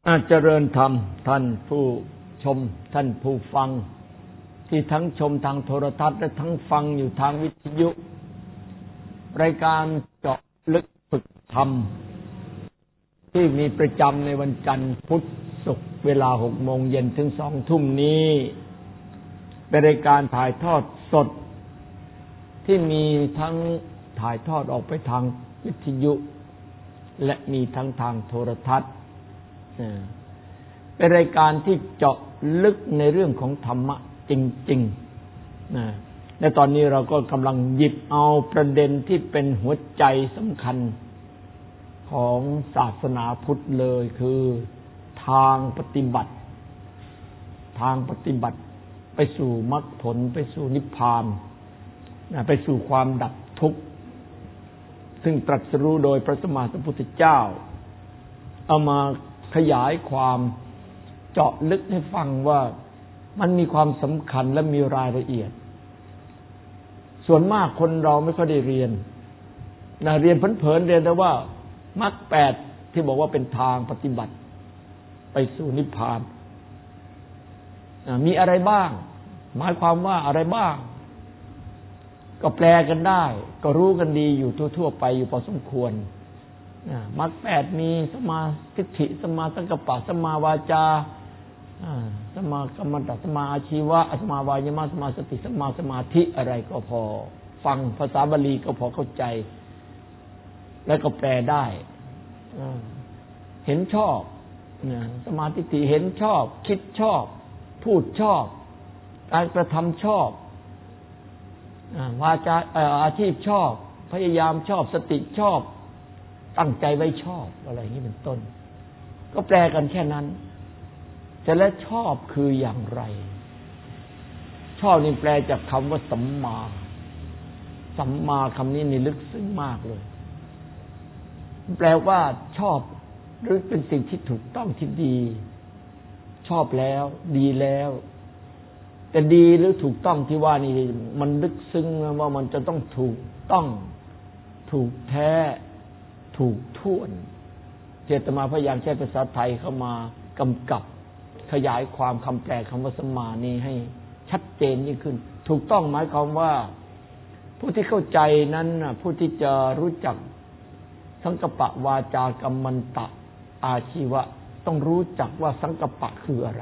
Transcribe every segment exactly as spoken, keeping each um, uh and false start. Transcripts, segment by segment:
อาเจริญธรรมท่านผู้ชมท่านผู้ฟังที่ทั้งชมทางโทรทัศน์และทั้งฟังอยู่ทางวิทยุรายการเจาะลึกฝึกธรรมที่มีประจำในวันจันทร์พุธศุกร์เวลาหกโมงเย็นถึงสองทุ่มนี้เป็นรายการถ่ายทอดสดที่มีทั้งถ่ายทอดออกไปทางวิทยุและมีทั้งทางโทรทัศน์เป็นรายการที่เจาะลึกในเรื่องของธรรมะจริงๆนะและตอนนี้เราก็กำลังหยิบเอาประเด็นที่เป็นหัวใจสำคัญของศาสนาพุทธเลยคือทางปฏิบัติทางปฏิบัติไปสู่มรรคผลไปสู่นิพพานนะไปสู่ความดับทุกข์ซึ่งตรัสรู้โดยพระสัมมาสัมพุทธเจ้าเอามาขยายความเจาะลึกให้ฟังว่ามันมีความสำคัญและมีรายละเอียดส่วนมากคนเราไม่ค่อยได้เรียนนะเรียนเผินๆเรียนแต่ว่ามรรคแปดที่บอกว่าเป็นทางปฏิบัติไปสู่นิพพานมีอะไรบ้างหมายความว่าอะไรบ้างก็แปลกันได้ก็รู้กันดีอยู่ทั่วๆไปอยู่พอสมควรมรรคแปดมีสัมมาทิฏฐิสัมมาสังกัปปะสัมมาวาจาสัมมากัมมันตสัมมาอาชีวะสัมมาวายามะสัมมาสติสัมมาสมาธิอะไรก็พอฟังภาษาบาลีก็พอเข้าใจแล้วก็แปลได้เห็นชอบสมาธิเห็นชอบคิดชอบพูดชอบการกระทำชอบวาจาอาชีพชอบพยายามชอบสติชอบตั้งใจไว้ชอบอะไรอย่างนี้เป็นต้นก็แปลกันแค่นั้นแต่แล้วชอบคืออย่างไรชอบนี่แปลจากคำว่าสัมมาสัมมาคำนี้นี่ลึกซึ้งมากเลยแปลว่าชอบหรือเป็นสิ่งที่ถูกต้องที่ดีชอบแล้วดีแล้วแต่ดีหรือถูกต้องที่ว่านี่มันลึกซึ้งว่ามันจะต้องถูกต้องถูกแท้ถูกท่วนเจตมาพยายามใช้ภาษาไทยเข้ามากำกับขยายความคำแปลคำว่าสัมมานี้ให้ชัดเจนยิ่งขึ้นถูกต้องหมายความว่าผู้ที่เข้าใจนั้นผู้ที่จะรู้จักสังกัปปะวาจากัมมันตะอาชีวะต้องรู้จักว่าสังกัปปะคืออะไร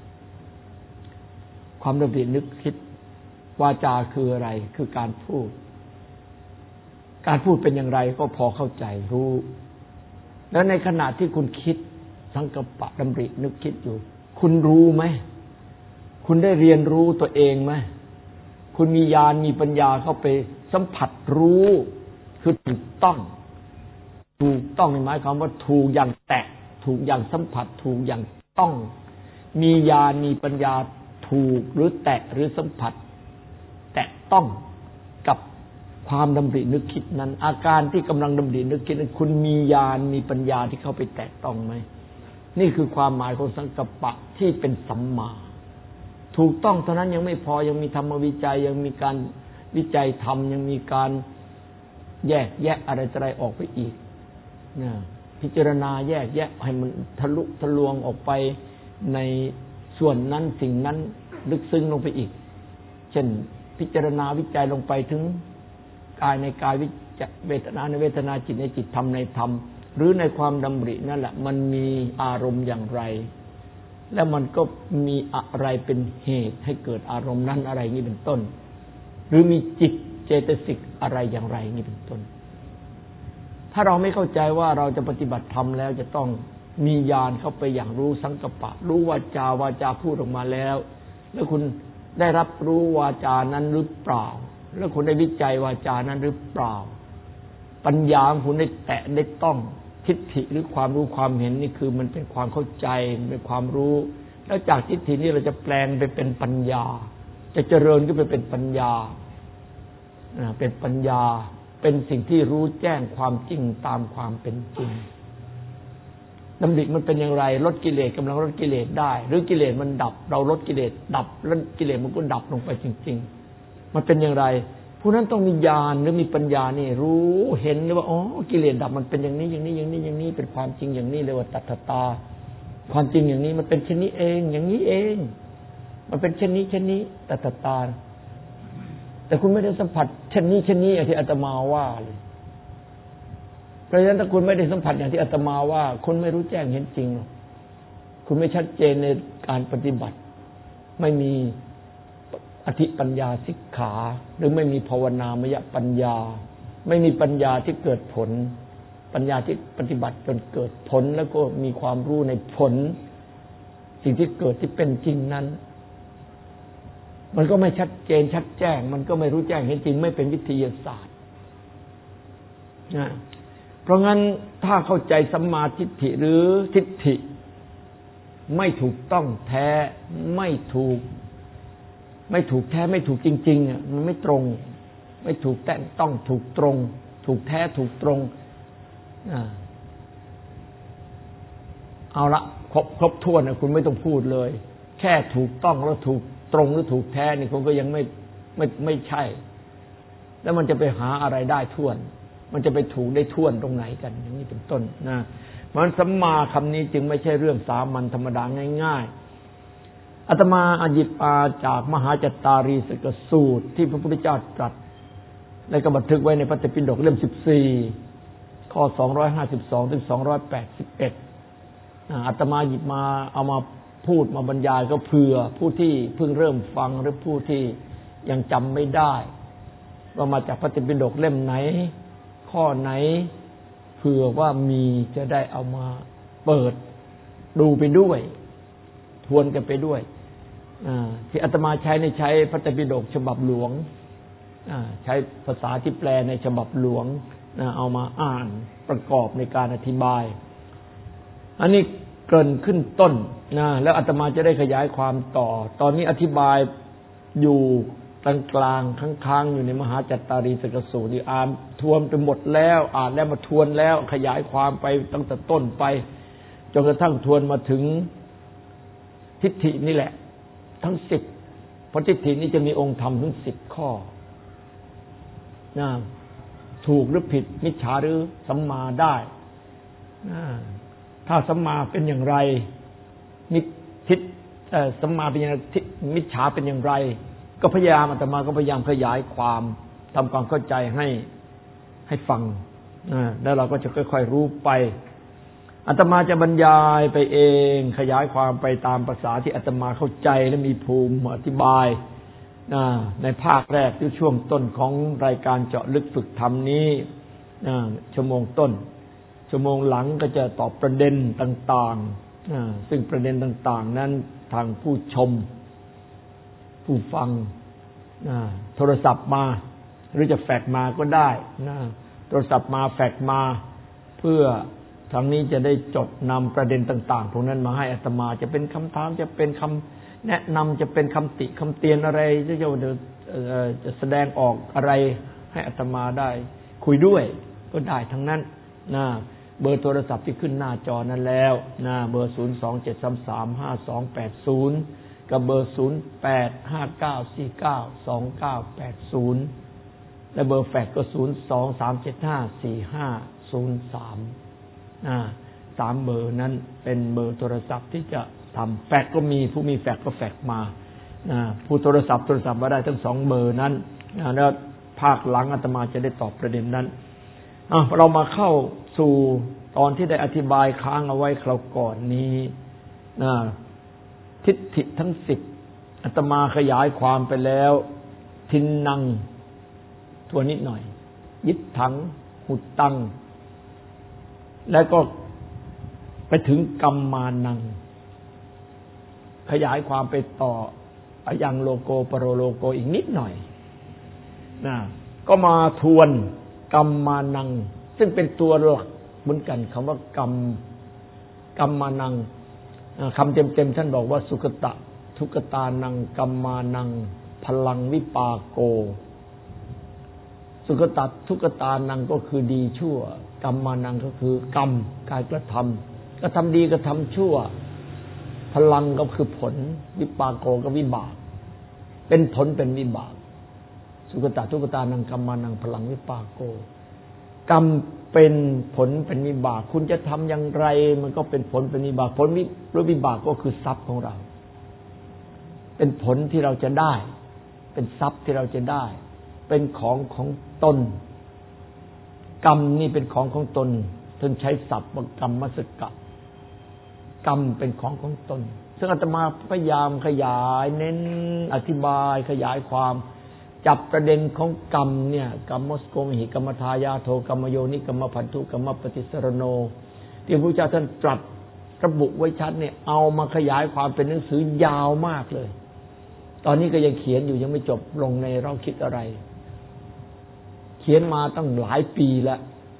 ความดำรินึกคิดวาจาคืออะไรคือการพูดการพูดเป็นอย่างไรก็พอเข้าใจรู้แล้วในขณะที่คุณคิดสังกัปปะดำรินึกคิดอยู่คุณรู้ไหมคุณได้เรียนรู้ตัวเองไหมคุณมีญาณมีปัญญาเข้าไปสัมผัสรู้คือถูกต้องถูกต้องหมายความว่าถูกอย่างแตะถูกอย่างสัมผัสถูกอย่างต้องมีญาณมีปัญญาถูกหรือแตะหรือสัมผัสแตะต้องกับความดำรินึกคิดนั้นอาการที่กำลังดำรินึกคิดนั้นคุณมีญาณมีปัญญาที่เข้าไปแตะต้องไหมนี่คือความหมายของสังกัปปะที่เป็นสัมมาถูกต้องเท่านั้นยังไม่พอยังมีธรรมวิจัยยังมีการวิจัยธรรมยังมีการแยกแยะอะไรอะไรออกไปอีกนะพิจารณาแยกแยะให้มันทะลุทะลวงออกไปในส่วนนั้นสิ่งนั้นลึกซึ้งลงไปอีกเช่นพิจารณาวิจัยลงไปถึงกายในกายวิจัยเวทนาในเวทนาจิตในจิตธรรมในธรรมหรือในความดำรินั่นแหละมันมีอารมณ์อย่างไรแล้วมันก็มีอะไรเป็นเหตุให้เกิดอารมณ์นั้นอะไรนี้เป็นต้นหรือมีจิตเจตสิกอะไรอย่างไรนี้เป็นต้นถ้าเราไม่เข้าใจว่าเราจะปฏิบัติธรรมแล้วจะต้องมีญาณเข้าไปอย่างรู้สังกัปปะรู้วาจาวาจาพูดออกมาแล้วแล้วคุณได้รับรู้วาจานั้นหรือเปล่าแล้วคุณได้วิจัยวาจานั้นหรือเปล่าปัญญาของคุณได้แตะได้ต้องทิฏฐิหรือความรู้ความเห็นนี่คือมันเป็นความเข้าใจเป็นความรู้แล้วจากทิฏฐินี้เราจะแปลงไปเป็นปัญญาจะเจริญขึ้นไปเป็นปัญญาเป็นปัญญาเป็นสิ่งที่รู้แจ้งความจริงตามความเป็นจริงดำริมันเป็นอย่างไรลดกิเลสกำลังลดกิเลสได้หรือกิเลสมันดับเราลดกิเลสดับแล้วกิเลสมันก็ดับลงไปจริงๆมันเป็นอย่างไรผู้นั้นต้องมีญาณหรือมีปัญญานี่รู้เห็นเลยว่าอ๋อกิเลสดับมันเป็นอย่างนี้อย่างนี้อย่างนี้อย่างนี้เป็นความจริงอย่างนี้เลยว่าตัทธตาความจริงอย่างนี้มันเป็นเช่นนี้เองอย่างนี้เองมันเป็นเช่นนี้เช่นนี้แต่ตาตาแต่คุณไม่ได้สัมผัสเช่นนี้เช่นนี้อย่างที่อาตมาว่าเลยเพราะฉะนั้นถ้าคุณไม่ได้สัมผัสอย่างที่อาตมาว่าคุณไม่รู้แจ้งเห็นจริงหรอกคุณไม่ชัดเจนในการปฏิบัติไม่มีอธิปัญญาสิกขาหรือไม่มีภาวนามยปัญญาไม่มีปัญญาที่เกิดผลปัญญาที่ปฏิบัติจนเกิดผลแล้วก็มีความรู้ในผลสิ่งที่เกิดที่เป็นจริงนั้นมันก็ไม่ชัดเจนชัดแจ้งมันก็ไม่รู้แจ้งเห็นจริงไม่เป็นวิทยาศาสตร์นะเพราะงั้นถ้าเข้าใจสัมมาทิฏฐิหรือทิฏฐิไม่ถูกต้องแท้ไม่ถูกไม่ถูกแท้ไม่ถูกจริงๆอ่ะมันไม่ตรงไม่ถูกแต่ต้องถูกตรงถูกแท้ถูกตรงอ่าเอาละครบครบถ้วนนะคุณไม่ต้องพูดเลยแค่ถูกต้องแล้วถูกตรงหรือถูกแท้นี่คุณก็ยังไม่ไม่ไม่ใช่แล้วมันจะไปหาอะไรได้ท่วนมันจะไปถูกได้ท่วนตรงไหนกันอย่างนี้เป็นต้นนะมันสัมมาคำนี้จึงไม่ใช่เรื่องสามัญธรรมดาง่ายๆอาตมาอหยิบอาจากมหาจัตตารีสกสูตรที่พระพุทธเจ้าตรัสและก็บันทึกไว้ในพระไตรปิฎกเล่มสิบสี่ข้อสองร้อยห้าสิบสองถึงสองร้อยแปดสิบเอ็ดอาตมาหยิบมาเอามาพูดมาบรรยายก็เผื่อผู้ที่เพิ่งเริ่มฟังหรือผู้ที่ยังจำไม่ได้ว่ามาจากพระไตรปิฎกเล่มไหนข้อไหนเผื่อว่ามีจะได้เอามาเปิดดูไปด้วยทวนกันไปด้วยที่อาตมาใช้ในใช้พระไตรปิฎกฉบับหลวงใช้ภาษาที่แปลในฉบับหลวงเอามาอ่านประกอบในการอธิบายอันนี้เกริ่นขึ้นต้นนะแล้วอาตมาจะได้ขยายความต่อตอนนี้อธิบายอยู่กลางกลางค้างๆอยู่ในมหาจัตตารีสกสูตรอ่านทวนไปหมดแล้วอ่านแล้วมาทวนแล้วขยายความไปตั้งแต่ต้นไปจนกระทั่งทวนมาถึงทิฏฐินี่แหละทั้งสิบเพราะทิฏฐินี้จะมีองค์ธรรมถึงสิบข้อนะถูกหรือผิดมิจฉาหรือสัมมาได้นะถ้าสัมมาเป็นอย่างไรมิทิฏสัมมาเป็นอย่างไรมิจฉาเป็นอย่างไรก็พยายามอาตมาก็พยายามขยายความทำความเข้าใจให้ให้ฟังนะแล้วเราก็จะค่อยๆรู้ไปอาตมาจะบรรยายไปเองขยายความไปตามภาษาที่อาตมาเข้าใจและมีภูมิอธิบายนะในภาคแรกที่ช่วงต้นของรายการเจาะลึกฝึกธรรมนี้นะชั่วโมงต้นชั่วโมงหลังก็จะตอบประเด็นต่างๆซึ่งประเด็นต่างๆนั้นทางผู้ชมผู้ฟังโทรศัพท์มาหรือจะแฟกซ์มาก็ได้นะโทรศัพท์มาแฟกซ์มาเพื่อทางนี้จะได้จดนำประเด็นต่างๆพวกนั้นมาให้อาตมาจะเป็นคำถามจะเป็นคำแนะนำจะเป็นคำติคำเตือนอะไรจะจะจะแสดงออกอะไรให้อาตมาได้คุยด้วยก็ได้ทั้งนั้นนะเบอร์โทรศัพท์ที่ขึ้นหน้าจอนั้นแล้วนะเบอร์ศูนย์ สอง เจ็ด สาม สาม ห้า สอง แปด ศูนย์กับเบอร์ศูนย์ แปด ห้า เก้า สี่ เก้า สอง เก้า แปด ศูนย์และเบอร์แฟกซ์ก็ศูนย์ สอง สาม เจ็ด ห้า สี่ ห้า ศูนย์ สามอ่าสามเบอร์นั้นเป็นเบอร์โทรศัพท์ที่จะทำแฟกซ์ก็มีผู้มีแฟกซ์ก็แฟกซ์มานะผู้โทรศัพท์โทรศัพท์มาได้ทั้งสองเบอร์นั้นนะแล้วภาคหลังอาตมาจะได้ตอบประเด็นนั้นอ่ะเรามาเข้าสู่ตอนที่ได้อธิบายค้างเอาไว้คราวก่อนนี้นะทิฏฐิทั้งสิบอาตมาขยายความไปแล้วทินนังตัวนิดหน่อยยิทธังหุตตังแล้วก็ไปถึงกัมมานังขยายความไปต่ออายังโลโกปโรโลโกอีกนิดหน่อยนะก็มาทวนกัมมานังซึ่งเป็นตัวหลักเหมือนกันคำว่ากรรมกัมมานังคำเต็มๆท่านบอกว่าสุขตะทุกตานังกัมมานังพลังวิปาโกสุขตะทุกตานังก็คือดีชั่วกัมมานังก็คือกรรมการกระทำกระทำดีกระทำชั่วพลังก็คือผลวิปาโกก็วิบากเป็นผลเป็นวิบากสุขตะทุกตานังกัมมานังพลังวิปาโกกรรมเป็นผลเป็นวิบากคุณจะทำอย่างไรมันก็เป็นผลเป็นวิบากผลหรือวิบากก็คือทรัพย์ของเราเป็นผลที่เราจะได้เป็นทรัพย์ที่เราจะได้เป็นของของตนกรรมนี่เป็นของของตนท่านใช้ศัพท์ว่ากรรมมสกะกรรมเป็นของของตนซึ่งอาตมาพยายามขยายเน้นอธิบายขยายความจับประเด็นของกรรมเนี่ยกรรมมสโกมหิกรรมทายาโทกรรมโยนิกรรมพันธุกรรมปฏิสรโนที่พระพุทธเจ้าท่านตรัสระบุไว้ชัดเนี่ยเอามาขยายความเป็นหนังสือยาวมากเลยตอนนี้ก็ยังเขียนอยู่ยังไม่จบลงในเราคิดอะไรเขียนมาตั้งหลายปีแล้ว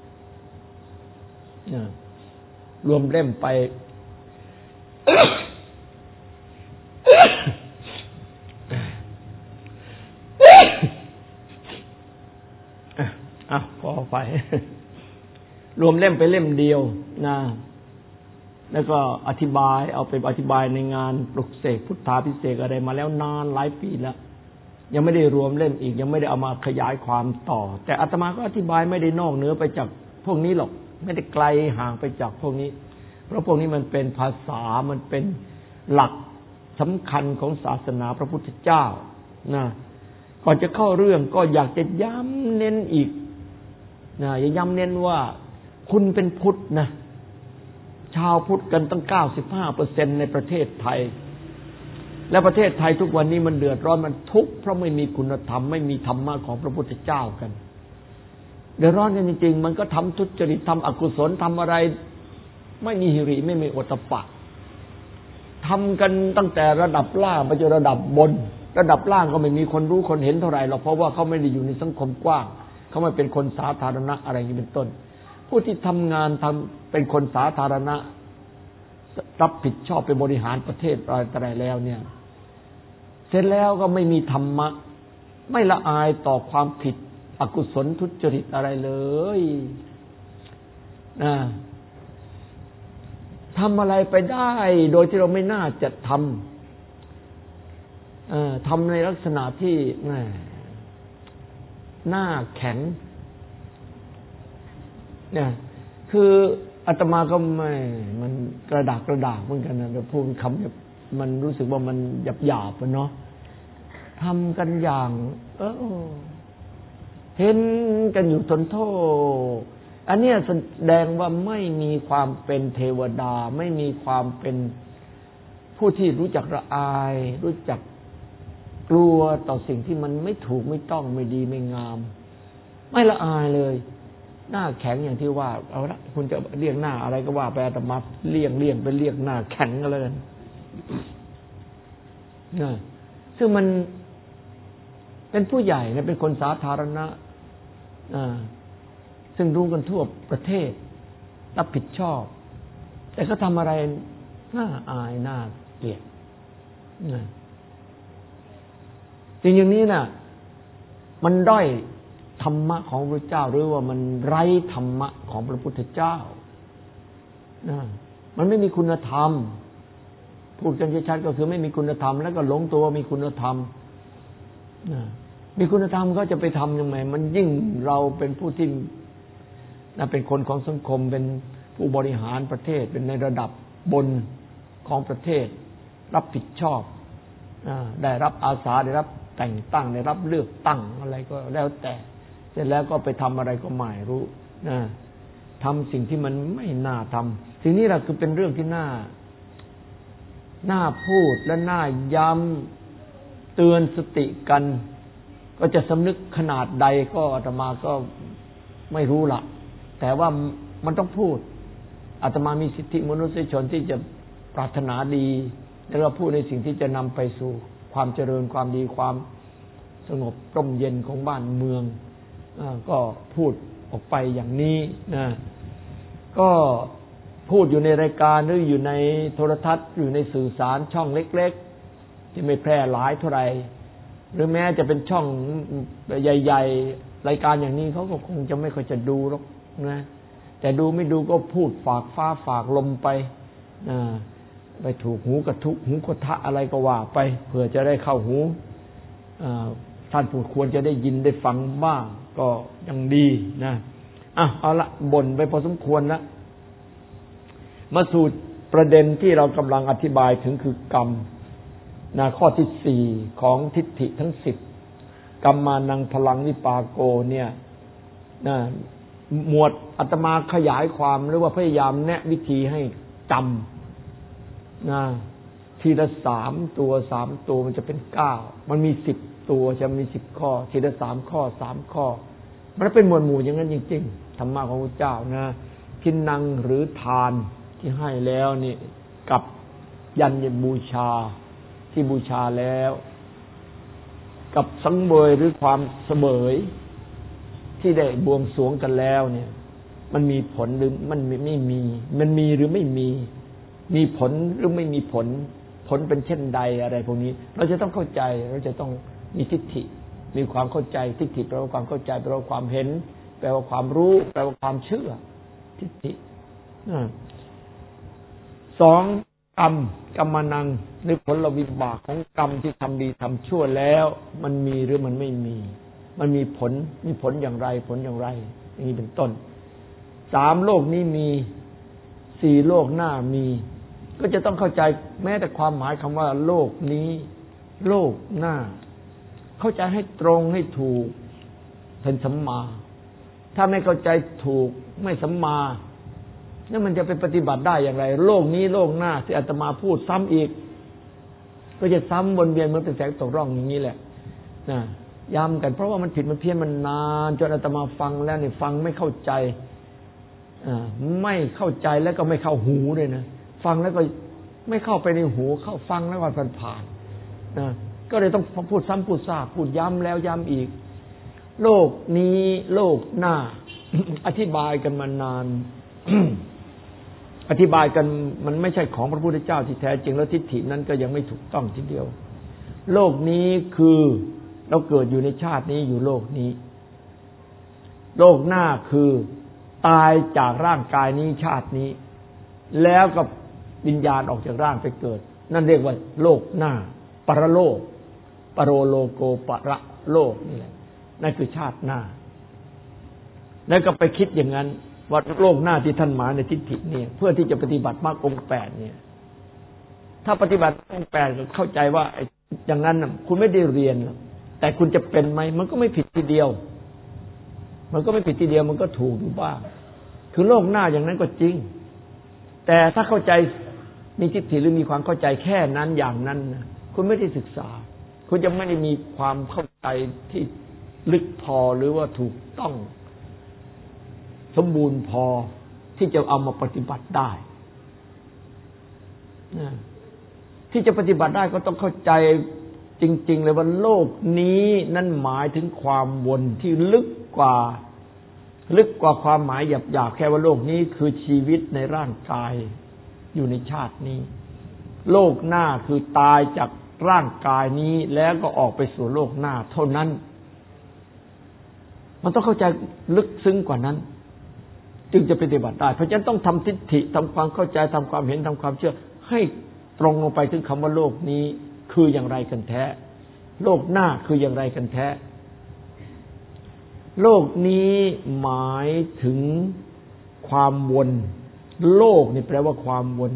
รวมเล่มไปอ่ะพอไปรวมเล่มไปเล่มเดียวนะแล้วก็อธิบายเอาไปอธิบายในงานปลุกเสกพุทธาภิเษกอะไรมาแล้วนานหลายปีแล้วยังไม่ได้รวมเล่มอีกยังไม่ได้เอามาขยายความต่อแต่อาตมาก็อธิบายไม่ได้นอกเหนือไปจากพวกนี้หรอกไม่ได้ไกลห่างไปจากพวกนี้เพราะพวกนี้มันเป็นภาษามันเป็นหลักสำคัญของศาสนาพระพุทธเจ้านะก่อนจะเข้าเรื่องก็อยากจะย้ำเน้นอีกนะอย่าย้ำเน้นว่าคุณเป็นพุทธนะชาวพุทธกันตั้ง เก้าสิบห้าเปอร์เซ็นต์ ในประเทศไทยและประเทศไทยทุกวันนี้มันเดือดร้อนมันทุกข์เพราะไม่มีคุณธรรมไม่มีธรรมะของพระพุทธเจ้ากันเดือดร้อนกันจริงๆมันก็ทำทุจริตทำอกุศลทำอะไรไม่มีหิริไม่มีโอตตัปปะทำกันตั้งแต่ระดับล่างไปจนระดับบนระดับล่างก็ไม่มีคนรู้คนเห็นเท่าไหร่หรอกเพราะว่าเขาไม่ได้อยู่ในสังคมกว้างเขาไม่เป็นคนสาธารณะอะไรอย่างนี้เป็นต้นผู้ที่ทำงานทำเป็นคนสาธารณะรับผิดชอบไปบริหารประเทศอะไรแล้วเนี่ยเสร็จแล้วก็ไม่มีธรรมะไม่ละอายต่อความผิดอกุศลทุจริตอะไรเลยนะทำอะไรไปได้โดยที่เราไม่น่าจะทำเอ่อทำในลักษณะที่แหมหน้าแข็งเนี่ยคืออาตมาก็ไม่มันกระดากกระดากเหมือนกันนะแต่พูดคำแบบมันรู้สึกว่ามันหยาบหยาบเนาะทำกันอย่างเออเห็นกันอยู่ทนโทษอันนี้แสดงว่าไม่มีความเป็นเทวดาไม่มีความเป็นผู้ที่รู้จักละอายรู้จักกลัวต่อสิ่งที่มันไม่ถูกไม่ต้องไม่ดีไม่งามไม่ละอายเลยหน้าแข็งอย่างที่ว่าเอาละคุณจะเรียกหน้าอะไรก็ว่าไปอาตมาเลี่ยงเลี่ยงไปเรียกหน้าแข็งก็แล้วกันนะซึ่งมันเป็นผู้ใหญ่นะเป็นคนสาธารณะอ่าซึ่งรู้กันทั่วประเทศรับผิดชอบแต่เขาทำอะไรน่าอายน่าเกลียดนะจริงอย่างนี้น่ะมันด้อยธรรมะของพระเจ้าหรือว่ามันไร้ธรรมะของพระพุทธเจ้านะมันไม่มีคุณธรรมพูดกันชัดๆก็คือไม่มีคุณธรรมแล้วก็หลงตัวมีคุณธรรมนะมีคุณธรรมก็จะไปทำยังไงมันยิ่งเราเป็นผู้ที่นะเป็นคนของสังคมเป็นผู้บริหารประเทศเป็นในระดับบนของประเทศรับผิดชอบได้รับอาสาได้รับแต่งตั้งได้รับเลือกตั้งอะไรก็แล้วแต่เสร็จแล้วก็ไปทำอะไรก็ไม่รู้นะทำสิ่งที่มันไม่น่าทำสิ่งนี้แหละคือเป็นเรื่องที่น่าน่าพูดและน่าย้ำเตือนสติกันก็จะสำนึกขนาดใดก็อาตมาก็ไม่รู้ละแต่ว่ามันต้องพูดอาตมามีสิทธิมนุษยชนที่จะปรารถนาดีแล้วก็พูดในสิ่งที่จะนำไปสู่ความเจริญความดีความสงบร่มเย็นของบ้านเมืองก็พูดออกไปอย่างนี้นะก็พูดอยู่ในรายการหรืออยู่ในโทรทัศน์อยู่ในสื่อสารช่องเล็กๆที่ไม่แพร่หลายเท่าไหร่หรือแม้จะเป็นช่องใหญ่ๆรายการอย่างนี้เขาก็คงจะไม่ค่อยจะดูหรอกนะแต่ดูไม่ดูก็พูดฝากฟ้าฝากลมไปนะไปถูกหูกระทุกหูกระทะอะไรก็ว่าไปเพื่อจะได้เข้าหูท่านผู้ควรจะได้ยินได้ฟังบ้างก็ยังดีนะอ่ะเอาละบ่นไปพอสมควรแล้วมาสู่ประเด็นที่เรากำลังอธิบายถึงคือกรรมนะข้อที่สี่ของทิฏฐิทั้งสิบกรรมานังพลังวิปากโกเนี่ยนะหมวดอาตมาขยายความหรือว่าพยายามแนะวิธีให้จำนะทีละสามตัวสามตัวมันจะเป็นเก้ามันมีสิบตัวจะมีสิบข้อทีละสามข้อสามข้อมันเป็นหมวดหมู่อย่างนั้นจริงๆธรรมะของพระเจ้านะทินนังหรือทานที่ให้แล้วนี่กับยันยบูชาที่บูชาแล้วกับสังเวยหรือความเสมยที่ได้บวงสรวงกันแล้วเนี่ยมันมีผลหรือมันไม่มีมันมีหรือไม่มีมีผลหรือไม่มีผลผลเป็นเช่นใดอะไรพวกนี้เราจะต้องเข้าใจเราจะต้องมีทิฏฐิมีความเข้าใจทิฏฐิแปลว่าความเข้าใจแปลว่าความเห็นแปลว่าความรู้แปลว่าความเชื่อทิฏฐิสองกรรมกรรมนังหรือผลวิบากของกรรมที่ทำดีทำชั่วแล้วมันมีหรือมันไม่มีมันมีผลมีผลอย่างไรผลอย่างไรอย่างนี้เป็นต้นสามโลกนี้มีสี่โลกหน้ามีก็จะต้องเข้าใจแม้แต่ความหมายคำว่าโลกนี้โลกหน้าเข้าใจให้ตรงให้ถูกเป็นสัมมาถ้าไม่เข้าใจถูกไม่สัมมาแล้วมันจะไปปฏิบัติได้อย่างไรโลกนี้โลกหน้าที่อาตมาพูดซ้ำอีกก็จะซ้ำวนเวียนเหมือนเป็นแสงตกร่องอย่างนี้แหละนะย้ำกันเพราะว่ามันผิดมันเพี้ยนมันนานจนอาตมาฟังแล้วนี่ฟังไม่เข้าใจไม่เข้าใจแล้วก็ไม่เข้าหูเลยนะฟังแล้วก็ไม่เข้าไปในหูเข้าฟังแล้วก็ผ่านๆนะก็เลยต้องพูดซ้ำพูดซากพูดย้ำแล้วย้ำอีกโลกนี้โลกหน้า อธิบายกันมานาน อธิบายกันมันไม่ใช่ของพระพุทธเจ้าที่แท้จริงแล้วทิฏฐินั้นก็ยังไม่ถูกต้องทีเดียวโลกนี้คือเราเกิดอยู่ในชาตินี้อยู่โลกนี้โลกหน้าคือตายจากร่างกายนี้ชาตินี้แล้วก็วิญญาณออกจากร่างไปเกิดนั่นเรียกว่าโลกหน้าปรโลกปโรโลโกประโลกนี่แหละนั่นคือชาติหน้าแล้วก็ไปคิดอย่างนั้นว่าโลกหน้าที่ท่านหมายในทิฏฐิเนี่ยเพื่อที่จะปฏิบัติมรรคองค์แปดเนี่ยถ้าปฏิบัติองค์แปดเข้าใจว่าอย่างนั้นคุณไม่ได้เรียนแต่คุณจะเป็นไหมมันก็ไม่ผิดทีเดียวมันก็ไม่ผิดทีเดียวมันก็ถูกอยู่บ้างคือโลกหน้าอย่างนั้นก็จริงแต่ถ้าเข้าใจมีทิฏฐิหรือมีความเข้าใจแค่นั้นอย่างนั้นนะคุณไม่ได้ศึกษาคุณจะไม่ได้มีความเข้าใจที่ลึกพอหรือว่าถูกต้องสมบูรณ์พอที่จะเอามาปฏิบัติได้นะที่จะปฏิบัติได้ก็ต้องเข้าใจจริงๆเลยว่าโลกนี้นั่นหมายถึงความวนที่ลึกกว่าลึกกว่าความหมายหยาบๆแค่ว่าโลกนี้คือชีวิตในร่างกายอยู่ในชาตินี้โลกหน้าคือตายจากร่างกายนี้แล้วก็ออกไปสู่โลกหน้าเท่านั้นมันต้องเข้าใจลึกซึ้งกว่านั้นจึงจะปฏิบัติได้เพราะฉะนั้นต้องทำทิฏฐิทำความเข้าใจทำความเห็นทำความเชื่อให้ตรงลงไปถึงคำว่าโลกนี้คืออย่างไรกันแท้โลกหน้าคืออย่างไรกันแท้โลกนี้หมายถึงความวนโลกนี่แปลว่าความวน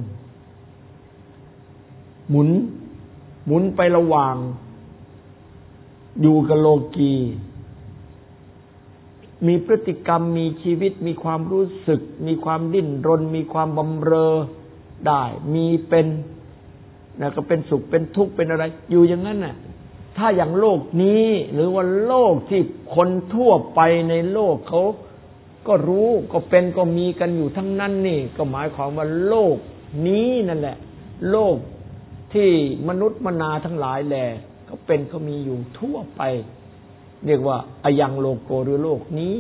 หมุนหมุนไประหว่างอยู่กับโลกีมีพฤติกรรมมีชีวิตมีความรู้สึกมีความดิ้นรนมีความบำเรอได้มีเป็นแล้วก็เป็นสุขเป็นทุกข์เป็นอะไรอยู่อย่างนั้นน่ะถ้าอย่างโลกนี้หรือว่าโลกที่คนทั่วไปในโลกเขาก็รู้ก็เป็นก็มีกันอยู่ทั้งนั้นนี่ก็หมายความว่าโลกนี้นั่นแหละโลกที่มนุษย์มนาทั้งหลายแหละก็เป็นก็มีอยู่ทั่วไปเรียกว่าอยังโลโกหรือโลกนี้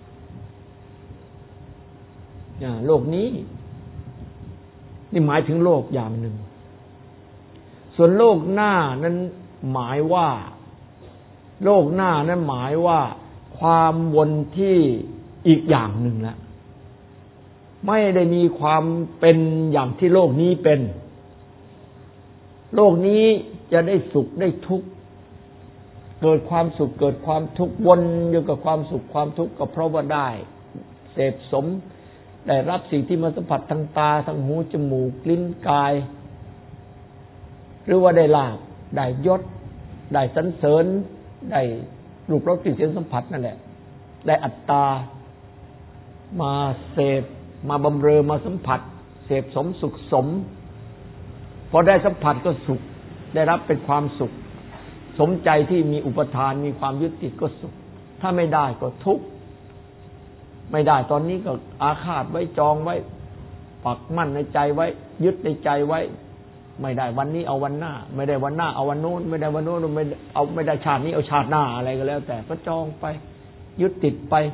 โลกนี้นี่หมายถึงโลกอย่างหนึ่งส่วนโลกหน้านั้นหมายว่าโลกหน้านั้นหมายว่าความวนที่อีกอย่างหนึ่งละไม่ได้มีความเป็นอย่างที่โลกนี้เป็นโลกนี้จะได้สุขได้ทุกข์เกิดความสุขเกิดความทุกข์วนอยู่กับความสุขความทุกข์ก็เพราะว่าได้เสพสมได้รับสิ่งที่มาสัมผัสทางตาทางหูจมูกลิ้นกายหรือว่าได้ลาภได้ยศได้สรรเสริญได้รูปรสกลิ่นเสียงสัมผัสนั่นแหละได้อัตตามาเสพมาบำเรอมาสัมผัสเสพสมสุขสมพอได้สัมผัสก็สุขได้รับเป็นความสุขสมใจที่มีอุปทานมีความยึดติดก็สุขถ้าไม่ได้ก็ทุกข์ไม่ได้ตอนนี้ก็อาฆาตไว้จองไว้ปักมั่นในใจไว้ยึดในใจไว้ไม่ได้วันนี้เอาวันหน้าไม่ได้วันหน้าเอาวันโน้นไม่ได้วันโน้นไม่เอาไม่ได้ชาตินี้เอาชาติหน้าอะไรก็แล้วแต่ก็จองไปยึดติดไป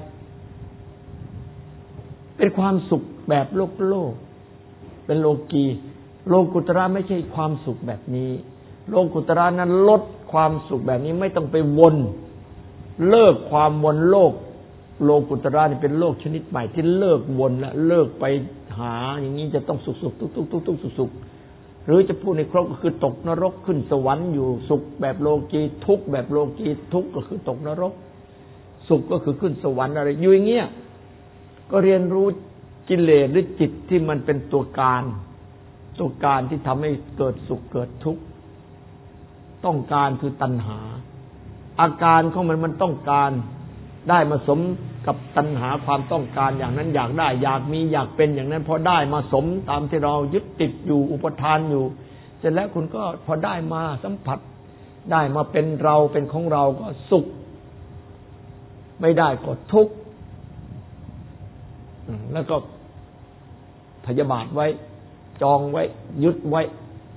เป็นความสุขแบบโลกโลกเป็นโลกีโลกุตระไม่ใช่ความสุขแบบนี้โลกุตระนั้นลดความสุขแบบนี้ไม่ต้องไปวนเลิกความวนโลกโลกุตระนี่เป็นโลกชนิดใหม่ที่เลิกวนและเลิกไปหาอย่างนี้จะต้องสุขสุขทุกทุกทุกทุกสุขสุขหรือจะพูดในครบก็คือตกนรกขึ้นสวรรค์อยู่สุขแบบโลกีทุกแบบโลกีทุกก็คือตกนรกสุขก็คือขึ้นสวรรค์อะไรอยู่อย่างเงี้ยก็เรียนรู้กิเลสหรือจิตที่มันเป็นตัวการตัวการที่ทำให้เกิดสุขเกิดทุกข์ต้องการคือตัณหาอาการของมันมันต้องการได้มาสมกับตัณหาความต้องการอย่างนั้นอยากได้อยากมีอยากเป็นอย่างนั้นพอได้มาสมตามที่เรายึดติดอยู่อุปทานอยู่เสร็จแล้วคุณก็พอได้มาสัมผัสได้มาเป็นเราเป็นของเราก็สุขไม่ได้ก็ทุกข์แล้วก็พยาบาทไว้จองไว้ยึดไว้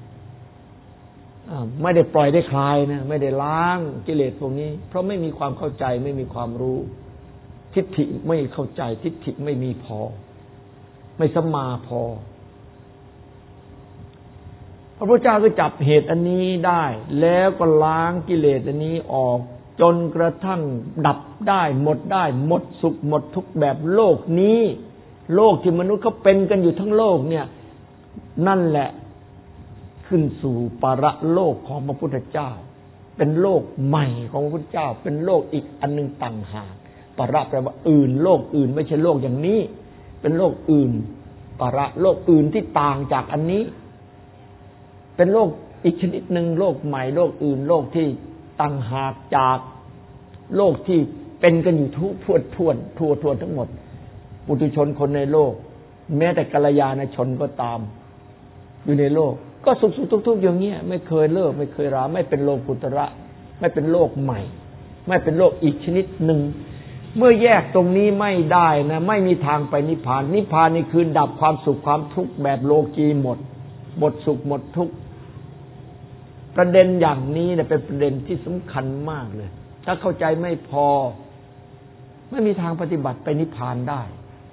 ไม่ได้ปล่อยได้คลายนะไม่ได้ล้างกิเลสพวกนี้เพราะไม่มีความเข้าใจไม่มีความรู้ทิฏฐิไม่เข้าใจทิฏฐิไม่มีพอไม่สัมมาพอพระพุทธเจ้าก็จับเหตุอันนี้ได้แล้วก็ล้างกิเลสอันนี้ออกจนกระทั่งดับได้หมดได้หมดสุขหมดทุกข์แบบโลกนี้โลกที่มนุษย์เขาเป็นกันอยู่ทั้งโลกเนี่ยนั่นแหละขึ้นสู่ปรโลกของพระพุทธเจ้าเป็นโลกใหม่ของพระพุทธเจ้าเป็นโลกอีกอันนึงต่างหากปรแปลว่าอื่นโลกอื่นไม่ใช่โลกอย่างนี้เป็นโลกอื่นปรโลกอื่นที่ต่างจากอันนี้เป็นโลกอีกชนิดหนึ่งโลกใหม่โลกอื่นโลกที่ต่างหากจากโลกที่เป็นกันอยู่ทุกทั่วทั่วทั่วทั่วทั้งหมดปุถุชนคนในโลกแม้แต่กัลยาณชนก็ตามอยู่ในโลกก็สุขสุขทุกๆอย่างเงี้ยไม่เคยเลิกไม่เคยราไม่เป็นโลกุตระไม่เป็นโลกใหม่ไม่เป็นโลกอีกชนิดหนึ่งเมื่อแยกตรงนี้ไม่ได้นะไม่มีทางไปนิพพานนิพพานนี่คือดับความสุขความทุกข์แบบโลกีหมดหมดสุขหมดทุกข์ประเด็นอย่างนี้เนี่ยเป็นประเด็นที่สำคัญมากเลยถ้าเข้าใจไม่พอไม่มีทางปฏิบัติไปนิพพานได้